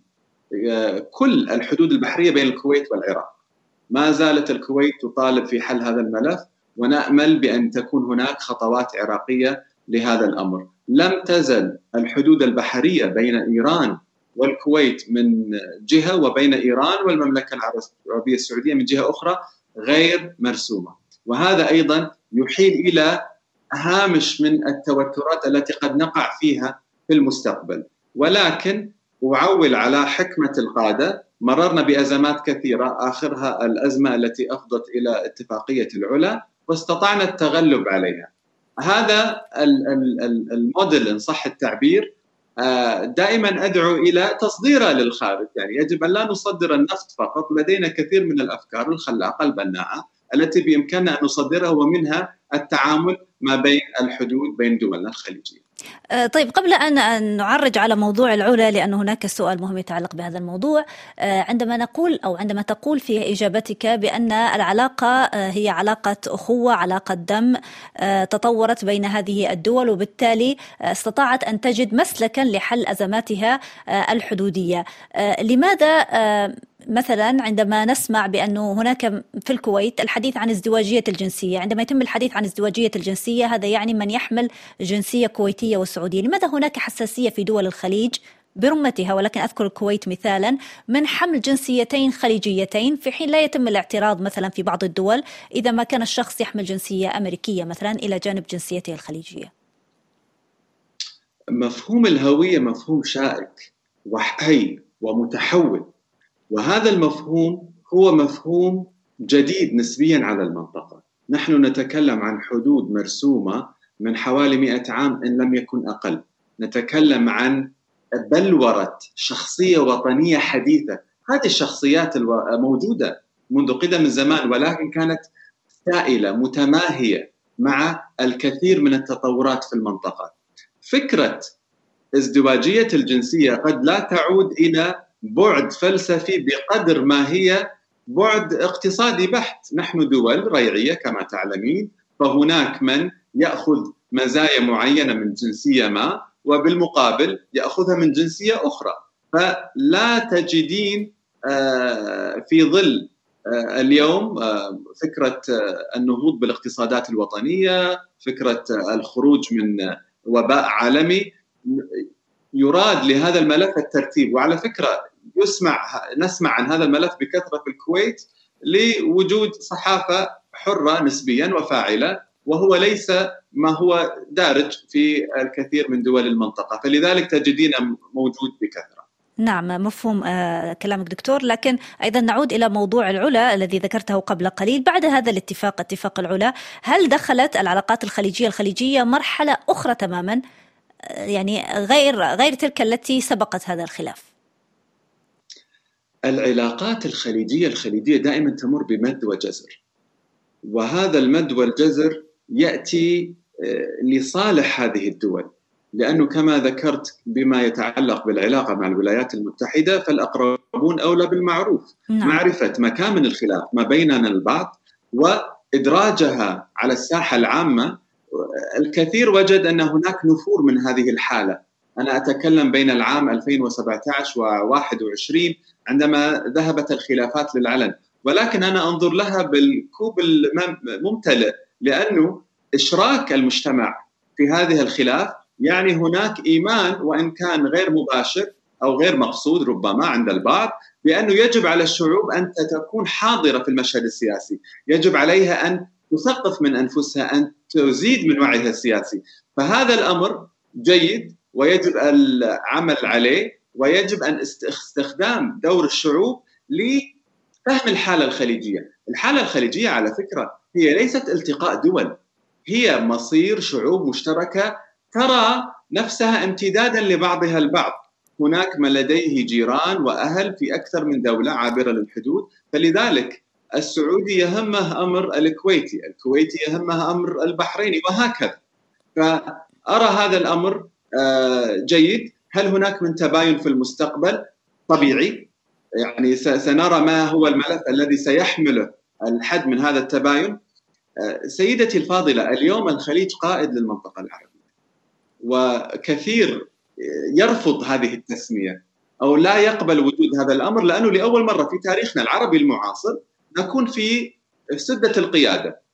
Speaker 3: كل الحدود البحرية بين الكويت والعراق. ما زالت الكويت تطالب في حل هذا الملف، ونأمل بأن تكون هناك خطوات عراقية لهذا الأمر. لم تزل الحدود البحرية بين إيران والكويت من جهة وبين إيران والمملكة العربية السعودية من جهة أخرى غير مرسومة، وهذا أيضا يحيل إلى هامش من التوترات التي قد نقع فيها في المستقبل. ولكن أعول على حكمة القادة، مررنا بأزمات كثيرة، آخرها الأزمة التي أفضت إلى اتفاقية العلا واستطعنا التغلب عليها. هذا الموديل إن صح التعبير دائما أدعو إلى تصديره للخارج، يعني يجب أن لا نصدر النفط فقط، لدينا كثير من الأفكار الخلاقة البناءة التي بإمكاننا أن نصدرها، ومنها التعامل ما بين الحدود بين دولنا الخليجية.
Speaker 2: طيب، قبل أن نعرج على موضوع العلا، لأن هناك سؤال مهم يتعلق بهذا الموضوع، عندما نقول أو عندما تقول في إجابتك بأن العلاقة هي علاقة أخوة، علاقة دم تطورت بين هذه الدول، وبالتالي استطاعت أن تجد مسلكا لحل أزماتها الحدودية، لماذا مثلا عندما نسمع بأنه هناك في الكويت الحديث عن ازدواجية الجنسية، عندما يتم الحديث عن ازدواجية الجنسية هذا يعني من يحمل جنسية كويتية وسعودية، لماذا هناك حساسية في دول الخليج برمتها، ولكن أذكر الكويت مثالا، من حمل جنسيتين خليجيتين، في حين لا يتم الاعتراض مثلا في بعض الدول إذا ما كان الشخص يحمل جنسية أمريكية مثلا إلى جانب جنسيته الخليجية؟
Speaker 3: مفهوم الهوية مفهوم شائك وحي ومتحول، وهذا المفهوم هو مفهوم جديد نسبيا على المنطقة. نحن نتكلم عن حدود مرسومة من حوالي مئة عام إن لم يكن أقل، نتكلم عن بلورة شخصية وطنية حديثة. هذه الشخصيات موجودة منذ قدم الزمان، ولكن كانت سائلة متماهية مع الكثير من التطورات في المنطقة. فكرة ازدواجية الجنسية قد لا تعود إلى بعد فلسفي بقدر ما هي بعد اقتصادي بحت. نحن دول ريعية كما تعلمين، فهناك من يأخذ مزايا معينة من جنسية ما وبالمقابل يأخذها من جنسية أخرى، فلا تجدين في ظل اليوم فكرة النهوض بالاقتصادات الوطنية، فكرة الخروج من وباء عالمي، يراد لهذا الملف الترتيب. وعلى فكرة يسمع نسمع عن هذا الملف بكثرة في الكويت لوجود صحافة حرة نسبيا وفاعلة، وهو ليس ما هو دارج في الكثير من دول المنطقة، فلذلك تجدينه موجود بكثرة.
Speaker 2: نعم، مفهوم آه كلامك دكتور، لكن أيضا نعود إلى موضوع العلا الذي ذكرته قبل قليل. بعد هذا الاتفاق، اتفاق العلا، هل دخلت العلاقات الخليجية الخليجية مرحلة أخرى تماما، يعني غير غير تلك التي سبقت هذا الخلاف؟
Speaker 3: العلاقات الخليجية الخليجية دائما تمر بمد وجزر، وهذا المد والجزر يأتي لصالح هذه الدول، لأنه كما ذكرت بما يتعلق بالعلاقة مع الولايات المتحدة فالأقربون أولى بالمعروف. نعم. معرفة مكامن الخلاف ما بيننا البعض وإدراجها على الساحة العامة، الكثير وجد أن هناك نفور من هذه الحالة. أنا أتكلم بين العام ألفين وسبعة عشر وواحد وعشرين عندما ذهبت الخلافات للعلن، ولكن أنا أنظر لها بالكوب الممتلئ، لأنه إشراك المجتمع في هذه الخلاف يعني هناك إيمان وإن كان غير مباشر أو غير مقصود ربما عند البعض، بأنه يجب على الشعوب أن تكون حاضرة في المشهد السياسي، يجب عليها أن تثقف من أنفسها، أن تزيد من وعيها السياسي. فهذا الأمر جيد ويجب العمل عليه، ويجب أن استخدام دور الشعوب لفهم الحالة الخليجية. الحالة الخليجية على فكرة هي ليست التقاء دول، هي مصير شعوب مشتركة ترى نفسها امتدادا لبعضها البعض. هناك من لديه جيران وأهل في أكثر من دولة عابرة للحدود، فلذلك السعودي يهمه أمر الكويتي، الكويتي يهمه أمر البحريني، وهكذا. فأرى هذا الأمر جيد. هل هناك من تباين في المستقبل؟ طبيعي، يعني سنرى ما هو الملف الذي سيحمله الحد من هذا التباين. سيدتي الفاضلة، اليوم الخليج قائد للمنطقة العربية، وكثير يرفض هذه التسمية أو لا يقبل وجود هذا الأمر، لأنه لأول مرة في تاريخنا العربي المعاصر نكون في سدة القيادة.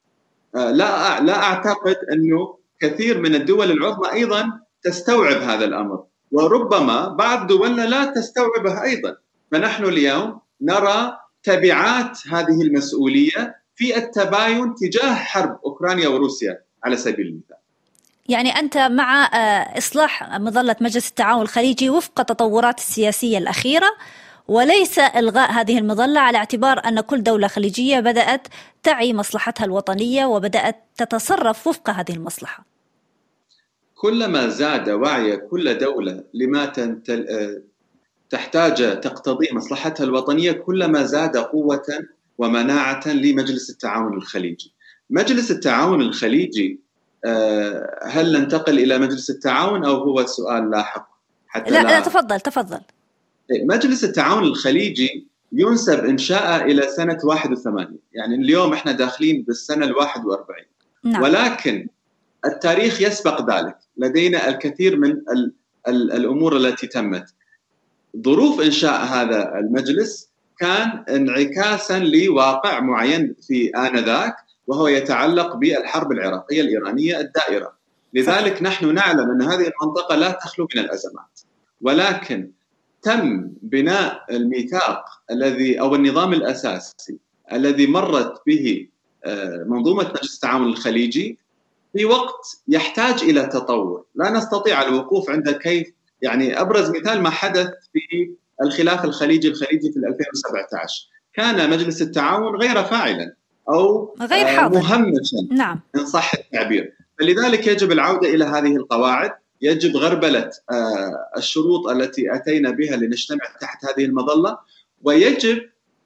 Speaker 3: لا لا أعتقد أنه كثير من الدول العظمى أيضا تستوعب هذا الأمر، وربما بعض دولنا لا تستوعبه أيضا. فنحن اليوم نرى تبعات هذه المسؤولية في التباين تجاه حرب أوكرانيا وروسيا على سبيل المثال.
Speaker 2: يعني أنت مع إصلاح مظلة مجلس التعاون الخليجي وفق التطورات السياسية الأخيرة، وليس إلغاء هذه المظلة، على اعتبار أن كل دولة خليجية بدأت تعي مصلحتها الوطنية وبدأت تتصرف وفق هذه المصلحة.
Speaker 3: كلما زاد وعي كل دولة لما تنتل... تحتاج تقتضي مصلحتها الوطنية، كلما زاد قوة ومناعة لمجلس التعاون الخليجي. مجلس التعاون الخليجي، هل ننتقل إلى مجلس التعاون أو هو سؤال لاحق؟
Speaker 2: حتى لا, لا, لا تفضل تفضل.
Speaker 3: مجلس التعاون الخليجي ينسب إنشاءه إلى سنة واحد وثمانين، يعني اليوم إحنا داخلين بالسنة الواحد وأربعين. نعم. ولكن التاريخ يسبق ذلك، لدينا الكثير من ال ال الأمور التي تمت. ظروف إنشاء هذا المجلس كان انعكاسا لواقع معين في آنذاك، وهو يتعلق بالحرب العراقية الإيرانية الدائرة. لذلك نحن نعلم أن هذه المنطقة لا تخلو من الأزمات، ولكن تم بناء الميثاق الذي أو النظام الأساسي الذي مرت به منظومة مجلس التعاون الخليجي في وقت يحتاج إلى تطور. لا نستطيع الوقوف عند كيف، يعني أبرز مثال ما حدث في الخلاف الخليجي الخليجي في ألفين وسبعة عشر، كان مجلس التعاون غير فاعلا أو
Speaker 2: غير حاضر
Speaker 3: مهمشا.
Speaker 2: نعم.
Speaker 3: إن صح التعبير. فلذلك يجب العودة إلى هذه القواعد، يجب غربلة الشروط التي أتينا بها لنجتمع تحت هذه المظلة، ويجب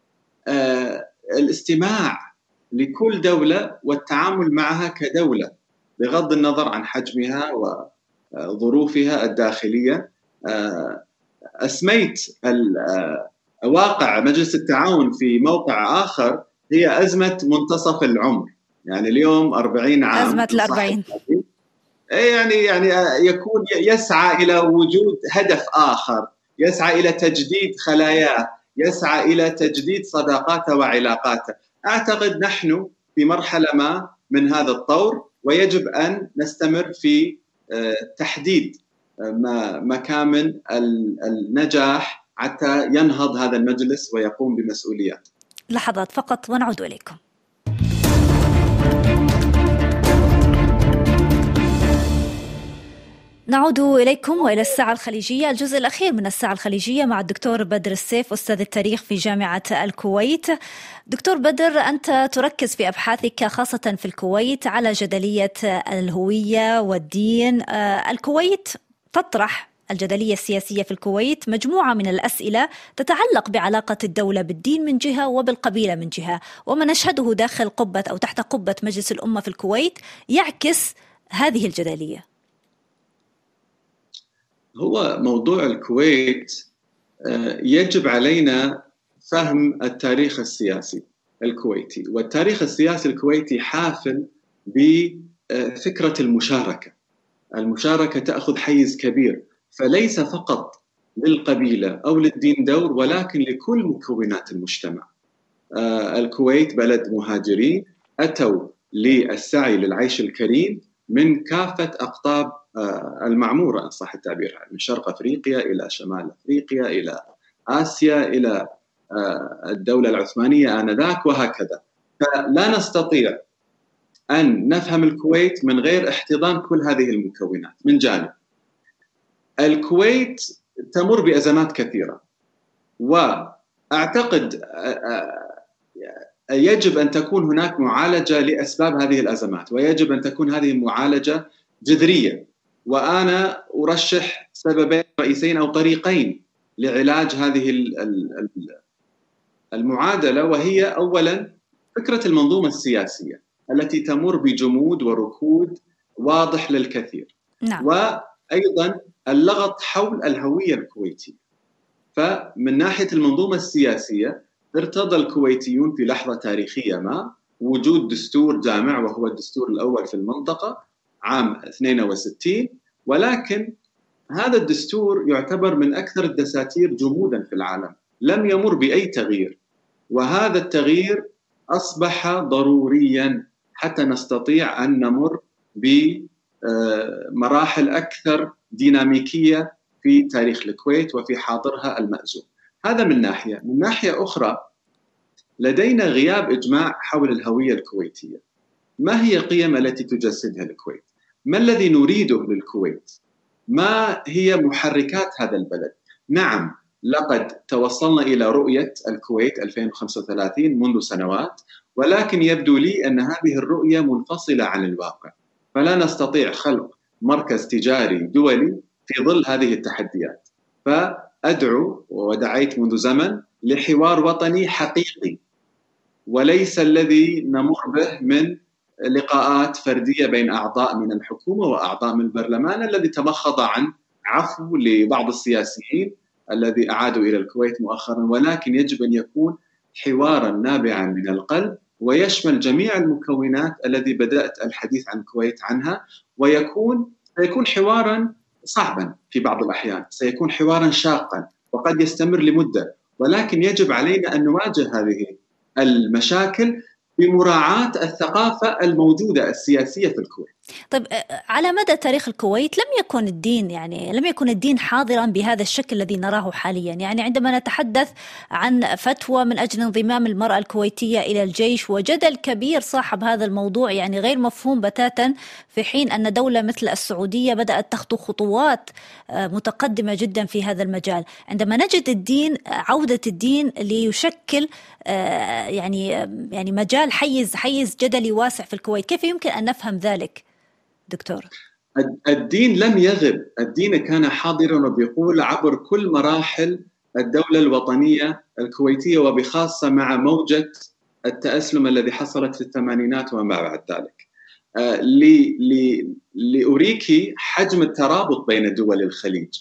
Speaker 3: الاستماع لكل دولة والتعامل معها كدولة بغض النظر عن حجمها وظروفها الداخلية. أسميت واقع مجلس التعاون في موقع آخر هي أزمة منتصف العمر، يعني اليوم أربعين عام،
Speaker 2: أزمة الأربعين،
Speaker 3: يعني يعني يكون يسعى إلى وجود هدف آخر، يسعى إلى تجديد خلاياه، يسعى إلى تجديد صداقاته وعلاقاته. أعتقد نحن في مرحلة ما من هذا الطور، ويجب أن نستمر في تحديد مكامن النجاح حتى ينهض هذا المجلس ويقوم بمسؤوليات.
Speaker 2: لحظات فقط ونعود إليكم. نعود إليكم وإلى الساعة الخليجية، الجزء الأخير من الساعة الخليجية مع الدكتور بدر السيف، أستاذ التاريخ في جامعة الكويت. دكتور بدر، أنت تركز في أبحاثك خاصة في الكويت على جدلية الهوية والدين. الكويت تطرح الجدلية السياسية في الكويت مجموعة من الأسئلة تتعلق بعلاقة الدولة بالدين من جهة وبالقبيلة من جهة، وما نشهده داخل قبة أو تحت قبة مجلس الأمة في الكويت يعكس هذه الجدلية.
Speaker 3: هو موضوع الكويت يجب علينا فهم التاريخ السياسي الكويتي، والتاريخ السياسي الكويتي حافل بفكرة المشاركة. المشاركة تأخذ حيز كبير، فليس فقط للقبيلة أو للدين دور، ولكن لكل مكونات المجتمع. الكويت بلد مهاجرين أتوا للسعي للعيش الكريم من كافة أقطاب المعمورة إن صح التعبير، من شرق أفريقيا إلى شمال أفريقيا إلى آسيا إلى الدولة العثمانية آنذاك وهكذا. فلا نستطيع أن نفهم الكويت من غير احتضان كل هذه المكونات. من جانب الكويت تمر بأزمات كثيرة، وأعتقد يجب أن تكون هناك معالجة لأسباب هذه الأزمات، ويجب أن تكون هذه معالجة جذرية. وأنا أرشح سببين رئيسين أو طريقين لعلاج هذه المعادلة، وهي أولاً فكرة المنظومة السياسية التي تمر بجمود وركود واضح للكثير.
Speaker 2: نعم.
Speaker 3: وأيضاً اللغط حول الهوية الكويتية. فمن ناحية المنظومة السياسية ارتضى الكويتيون في لحظة تاريخية ما وجود دستور جامع، وهو الدستور الأول في المنطقة عام اثنين وستين، ولكن هذا الدستور يعتبر من أكثر الدساتير جموداً في العالم، لم يمر بأي تغيير. وهذا التغيير أصبح ضرورياً حتى نستطيع أن نمر بمراحل أكثر ديناميكية في تاريخ الكويت وفي حاضرها المأزوم. هذا من ناحية. من ناحية أخرى لدينا غياب إجماع حول الهوية الكويتية. ما هي القيم التي تجسدها الكويت؟ ما الذي نريده للكويت؟ ما هي محركات هذا البلد؟ نعم، لقد توصلنا إلى رؤية الكويت ألفين وخمسة وثلاثين منذ سنوات، ولكن يبدو لي أن هذه الرؤية منفصلة عن الواقع، فلا نستطيع خلق مركز تجاري دولي في ظل هذه التحديات. فأدعو ودعيت منذ زمن لحوار وطني حقيقي، وليس الذي نمر به من لقاءات فردية بين أعضاء من الحكومة وأعضاء من البرلمان الذي تمخض عن عفو لبعض السياسيين الذي أعادوا إلى الكويت مؤخرا، ولكن يجب أن يكون حوارا نابعا من القلب ويشمل جميع المكونات الذي بدأت الحديث عن الكويت عنها، ويكون سيكون حوارا صعبا في بعض الأحيان، سيكون حوارا شاقا وقد يستمر لمدة، ولكن يجب علينا أن نواجه هذه المشاكل بمراعاة الثقافة الموجودة السياسية في الكويت.
Speaker 2: طيب، على مدى تاريخ الكويت لم يكن الدين يعني لم يكن الدين حاضرا بهذا الشكل الذي نراه حاليا. يعني عندما نتحدث عن فتوى من أجل انضمام المرأة الكويتية إلى الجيش وجدل كبير صاحب هذا الموضوع يعني غير مفهوم بتاتا، في حين أن دولة مثل السعودية بدأت تخطو خطوات متقدمة جدا في هذا المجال. عندما نجد الدين عودة الدين ليشكل يعني يعني مجال حيز حيز جدلي واسع في الكويت، كيف يمكن أن نفهم ذلك دكتور؟
Speaker 3: الدين لم يغب، الدين كان حاضرا وبيقول عبر كل مراحل الدولة الوطنية الكويتية، وبخاصة مع موجة التأسلم الذي حصلت في الثمانينات وما بعد ذلك. آه لي لي لأريكي حجم الترابط بين دول الخليج.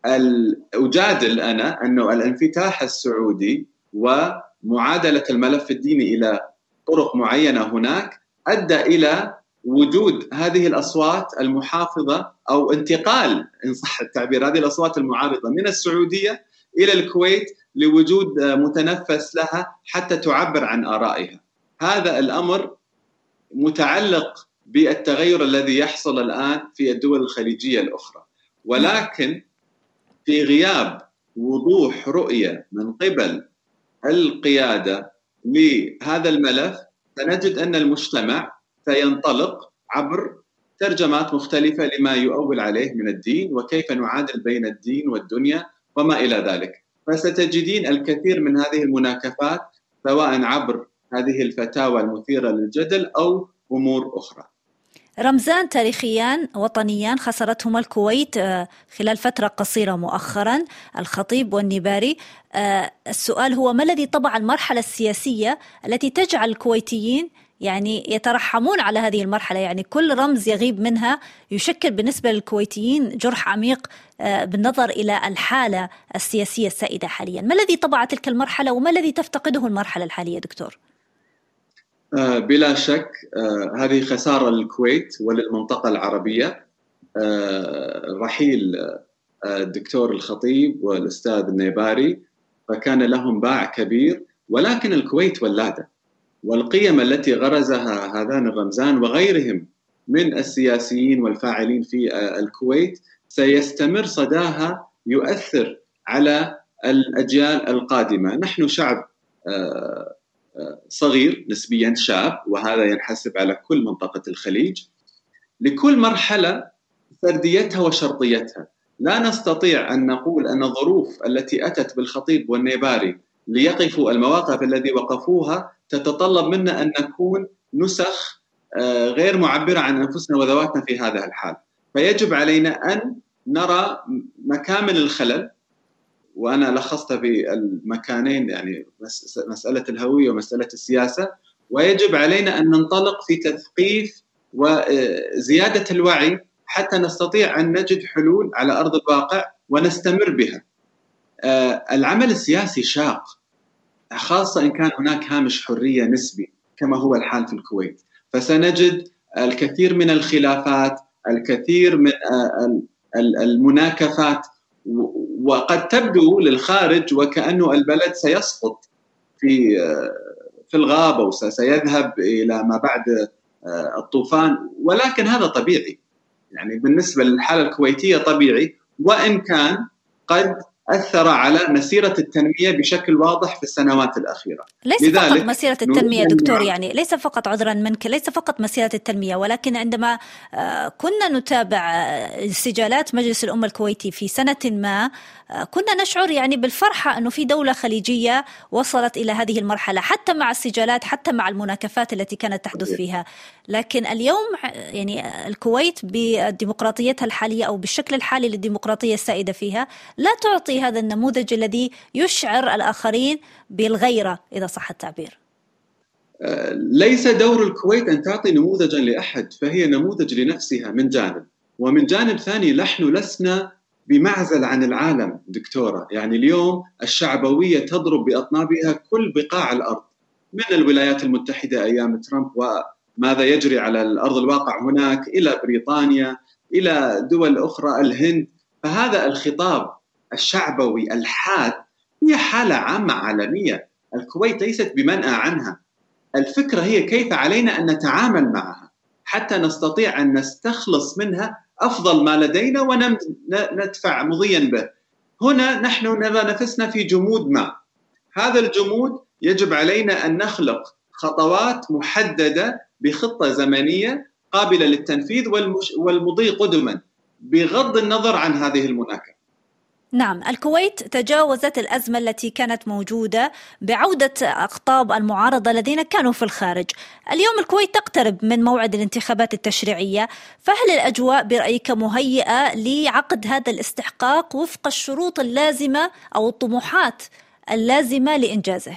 Speaker 3: أجادل أنا أنه الانفتاح السعودي ومعادلة الملف الديني إلى طرق معينة هناك أدى إلى وجود هذه الأصوات المحافظة أو انتقال إن صح التعبير هذه الأصوات المعارضة من السعودية إلى الكويت لوجود متنفس لها حتى تعبر عن آرائها. هذا الأمر متعلق بالتغير الذي يحصل الآن في الدول الخليجية الأخرى، ولكن في غياب وضوح رؤية من قبل القيادة لهذا الملف سنجد أن المجتمع سينطلق عبر ترجمات مختلفة لما يؤول عليه من الدين وكيف نعادل بين الدين والدنيا وما إلى ذلك. فستجدين الكثير من هذه المناكفات سواء عبر هذه الفتاوى المثيرة للجدل أو أمور أخرى.
Speaker 2: رمزان تاريخيان وطنيان خسرتهما الكويت خلال فترة قصيرة مؤخرا، الخطيب والنباري. السؤال هو ما الذي طبع المرحلة السياسية التي تجعل الكويتيين يعني يترحمون على هذه المرحلة؟ يعني كل رمز يغيب منها يشكل بالنسبة للكويتيين جرح عميق بالنظر إلى الحالة السياسية السائدة حاليا. ما الذي طبع تلك المرحلة وما الذي تفتقده المرحلة الحالية دكتور؟
Speaker 3: بلا شك هذه خسارة للكويت وللمنطقة العربية. رحيل الدكتور الخطيب والأستاذ النيباري فكان لهم باع كبير، ولكن الكويت ولادة، والقيم التي غرزها هذان الرمزان وغيرهم من السياسيين والفاعلين في الكويت سيستمر صداها يؤثر على الأجيال القادمة. نحن شعب صغير نسبيا، شاب، وهذا ينحسب على كل منطقة الخليج. لكل مرحلة فرديتها وشرطيتها. لا نستطيع أن نقول أن الظروف التي أتت بالخطيب والنيباري ليقفوا المواقف الذي وقفوها تتطلب منا أن نكون نسخ غير معبرة عن أنفسنا وذواتنا في هذا الحال. فيجب علينا أن نرى مكامن الخلل، وأنا لخصت في المكانين يعني مسألة الهوية ومسألة السياسة، ويجب علينا أن ننطلق في تثقيف وزيادة الوعي حتى نستطيع أن نجد حلول على أرض الواقع ونستمر بها. العمل السياسي شاق، خاصة إن كان هناك هامش حرية نسبي كما هو الحال في الكويت، فسنجد الكثير من الخلافات، الكثير من المناكفات، وقد تبدو للخارج وكأنه البلد سيسقط في في الغابة وسيذهب إلى ما بعد الطوفان، ولكن هذا طبيعي. يعني بالنسبة للحالة الكويتية طبيعي، وإن كان قد أثر على مسيرة التنمية بشكل واضح في السنوات الأخيرة.
Speaker 2: ليس فقط مسيرة التنمية دكتور، يعني ليس فقط عذرا منك، ليس فقط مسيرة التنمية، ولكن عندما كنا نتابع سجالات مجلس الأمة الكويتي في سنة ما كنا نشعر يعني بالفرحة أنه في دولة خليجية وصلت إلى هذه المرحلة، حتى مع السجالات، حتى مع المناكفات التي كانت تحدث فيها. لكن اليوم يعني الكويت بالديمقراطيتها الحالية أو بالشكل الحالي للديمقراطية السائدة فيها لا تعطي هذا النموذج الذي يشعر الآخرين بالغيرة إذا صح التعبير.
Speaker 3: ليس دور الكويت أن تعطي نموذجا لأحد، فهي نموذج لنفسها من جانب، ومن جانب ثاني نحن لسنا بمعزل عن العالم دكتورة. يعني اليوم الشعبوية تضرب بأطنابها كل بقاع الأرض، من الولايات المتحدة أيام ترامب وماذا يجري على الأرض الواقع هناك، إلى بريطانيا، إلى دول أخرى، الهند. فهذا الخطاب الشعبوي الحاد هي حالة عامة عالمية، الكويت ليست بمنأى عنها. الفكرة هي كيف علينا أن نتعامل معها حتى نستطيع أن نستخلص منها أفضل ما لدينا وندفع مضيا به. هنا نحن نرى نفسنا في جمود ما، هذا الجمود يجب علينا أن نخلق خطوات محددة بخطة زمنية قابلة للتنفيذ والمضي قدما بغض النظر عن هذه المناكفة.
Speaker 2: نعم، الكويت تجاوزت الأزمة التي كانت موجودة بعودة أقطاب المعارضة الذين كانوا في الخارج. اليوم الكويت تقترب من موعد الانتخابات التشريعية، فهل الأجواء برأيك مهيئة لعقد هذا الاستحقاق وفق الشروط اللازمة أو الطموحات اللازمة لإنجازه؟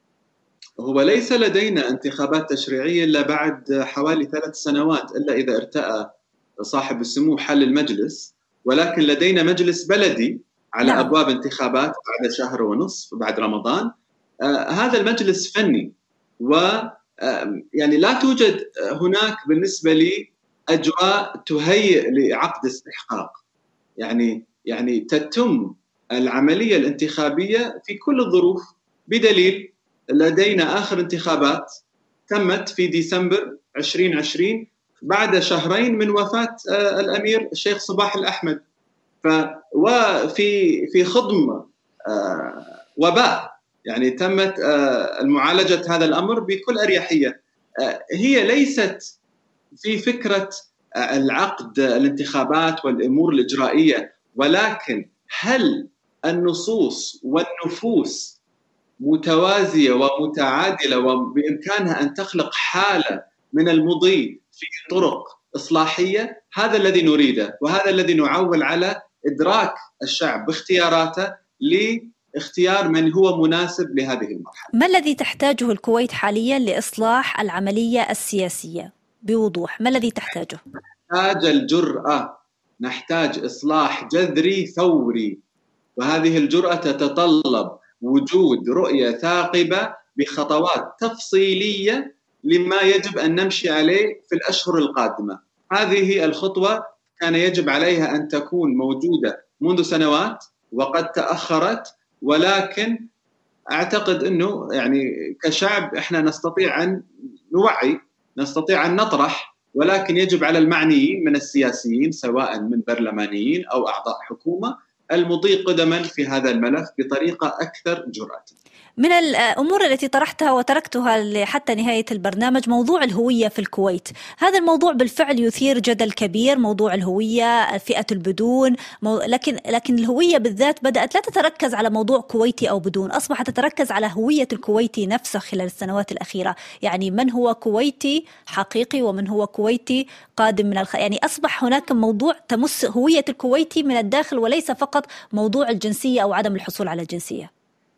Speaker 3: هو ليس لدينا انتخابات تشريعية إلا بعد حوالي ثلاث سنوات، إلا إذا ارتأى صاحب السمو حل المجلس، ولكن لدينا مجلس بلدي على نعم. أبواب انتخابات بعد شهر ونصف بعد رمضان. آه هذا المجلس فني، و آه يعني لا توجد هناك بالنسبة لي أجواء تهيئ لعقد استحقاق. يعني يعني تتم العملية الانتخابية في كل الظروف، بدليل لدينا آخر انتخابات تمت في ديسمبر عشرين عشرين بعد شهرين من وفاة آه الأمير الشيخ صباح الأحمد. ف وفي في خضم آه وباء، يعني تمت آه المعالجة هذا الأمر بكل أريحية. آه هي ليست في فكرة آه العقد الانتخابات والأمور الإجرائية، ولكن هل النصوص والنفوس متوازية ومتعادلة وبإمكانها أن تخلق حالة من المضي في طرق إصلاحية؟ هذا الذي نريده، وهذا الذي نعول على إدراك الشعب باختياراته لاختيار من هو مناسب لهذه المرحلة.
Speaker 2: ما الذي تحتاجه الكويت حاليا لإصلاح العملية السياسية بوضوح؟ ما الذي تحتاجه؟
Speaker 3: نحتاج الجرأة، نحتاج إصلاح جذري ثوري، وهذه الجرأة تتطلب وجود رؤية ثاقبة بخطوات تفصيلية لما يجب أن نمشي عليه في الأشهر القادمة. هذه الخطوة كان يجب عليها أن تكون موجودة منذ سنوات وقد تأخرت، ولكن أعتقد أنه يعني كشعب إحنا نستطيع أن نوعي، نستطيع أن نطرح، ولكن يجب على المعنيين من السياسيين سواء من برلمانيين أو أعضاء حكومة المضي قدما في هذا الملف بطريقة أكثر جرأة.
Speaker 2: من الأمور التي طرحتها وتركتها حتى نهاية البرنامج موضوع الهوية في الكويت. هذا الموضوع بالفعل يثير جدل كبير، موضوع الهوية، فئة البدون، لكن لكن الهوية بالذات بدأت لا تتركز على موضوع كويتي أو بدون، أصبحت تتركز على هوية الكويتي نفسه خلال السنوات الأخيرة. يعني من هو كويتي حقيقي ومن هو كويتي قادم من الخ... يعني أصبح هناك موضوع تمس هوية الكويتي من الداخل وليس فقط موضوع الجنسية أو عدم الحصول على الجنسية.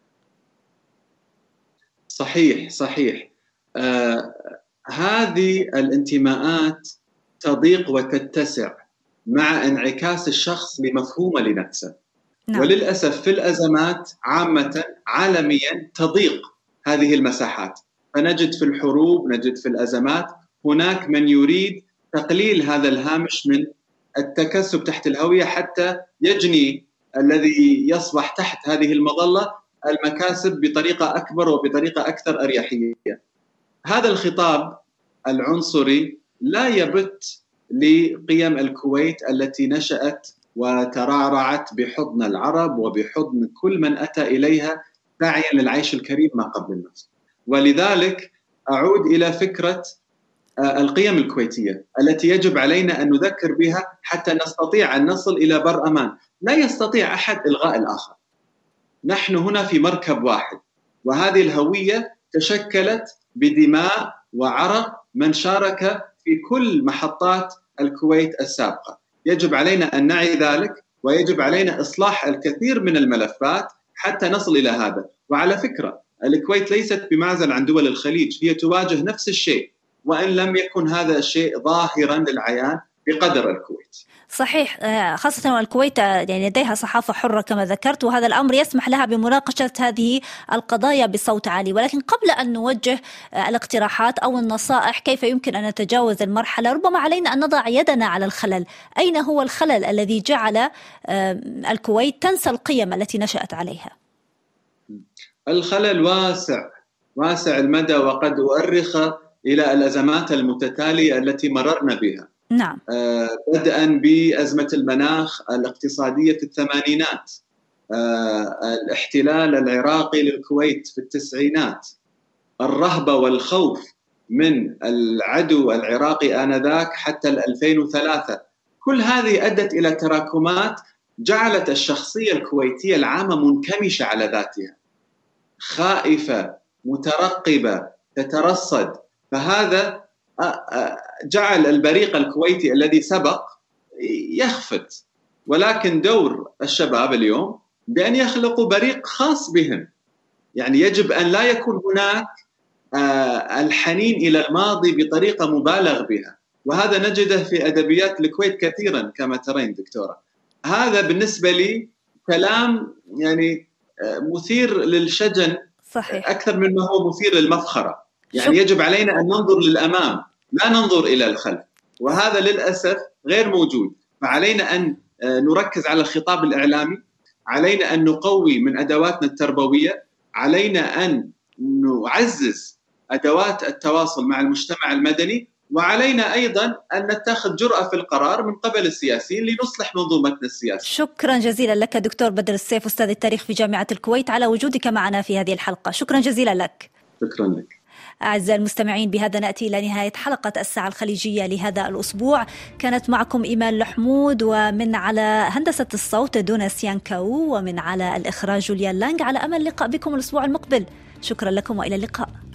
Speaker 3: صحيح صحيح. آه، هذه الانتماءات تضيق وتتسع مع انعكاس الشخص لمفهومه لنفسه. نعم. وللأسف في الأزمات عامة عالميا تضيق هذه المساحات، فنجد في الحروب، نجد في الأزمات هناك من يريد تقليل هذا الهامش من التكسب تحت الهوية حتى يجني الذي يصبح تحت هذه المظلة المكاسب بطريقة أكبر وبطريقة أكثر أريحية. هذا الخطاب العنصري لا يبت لقيم الكويت التي نشأت وترعرعت بحضن العرب وبحضن كل من أتى إليها داعيا للعيش الكريم ما قبل النفس. ولذلك أعود إلى فكرة القيم الكويتية التي يجب علينا أن نذكر بها حتى نستطيع أن نصل إلى بر أمان. لا يستطيع أحد إلغاء الآخر. نحن هنا في مركب واحد، وهذه الهوية تشكلت بدماء وعرق من شارك في كل محطات الكويت السابقة. يجب علينا أن نعي ذلك، ويجب علينا إصلاح الكثير من الملفات حتى نصل إلى هذا. وعلى فكرة الكويت ليست بمعزل عن دول الخليج، هي تواجه نفس الشيء، وإن لم يكن هذا الشيء ظاهرا للعيان بقدر الكويت.
Speaker 2: صحيح، خاصة والكويت يعني لديها صحافة حرة كما ذكرت، وهذا الأمر يسمح لها بمناقشة هذه القضايا بصوت عالي. ولكن قبل أن نوجه الاقتراحات أو النصائح كيف يمكن أن نتجاوز المرحلة، ربما علينا أن نضع يدنا على الخلل. أين هو الخلل الذي جعل الكويت تنسى القيم التي نشأت عليها؟
Speaker 3: الخلل واسع واسع المدى، وقد أؤرخ إلى الأزمات المتتالية التي مررنا بها.
Speaker 2: نعم.
Speaker 3: آه بدءا بأزمة المناخ الاقتصادية في الثمانينات، آه الاحتلال العراقي للكويت في التسعينات، الرهبة والخوف من العدو العراقي آنذاك حتى ألفين وثلاثة. كل هذه أدت إلى تراكمات جعلت الشخصية الكويتية العامة منكمشة على ذاتها، خائفة مترقبة تترصد. فهذا جعل البريق الكويتي الذي سبق يخفت. ولكن دور الشباب اليوم بأن يخلقوا بريق خاص بهم. يعني يجب أن لا يكون هناك الحنين إلى الماضي بطريقة مبالغ بها، وهذا نجده في أدبيات الكويت كثيرا كما ترين دكتورة. هذا بالنسبة لي كلام يعني مثير للشجن.
Speaker 2: صحيح.
Speaker 3: أكثر مما هو مثير للمفخرة. يعني يجب علينا أن ننظر للأمام لا ننظر إلى الخلف، وهذا للأسف غير موجود. فعلينا أن نركز على الخطاب الإعلامي، علينا أن نقوي من أدواتنا التربوية، علينا أن نعزز أدوات التواصل مع المجتمع المدني، وعلينا أيضا أن نتخذ جرأة في القرار من قبل السياسيين لنصلح منظومتنا السياسية.
Speaker 2: شكرا جزيلا لك دكتور بدر السيف، أستاذ التاريخ في جامعة الكويت، على وجودك معنا في هذه الحلقة. شكرا جزيلا لك.
Speaker 3: شكرا لك.
Speaker 2: أعزائي المستمعين، بهذا نأتي إلى نهاية حلقة الساعة الخليجية لهذا الأسبوع. كانت معكم إيمان لحمود، ومن على هندسة الصوت دونا سيانكاو، ومن على الإخراج جوليان لانغ. على أمل اللقاء بكم الأسبوع المقبل. شكرا لكم وإلى اللقاء.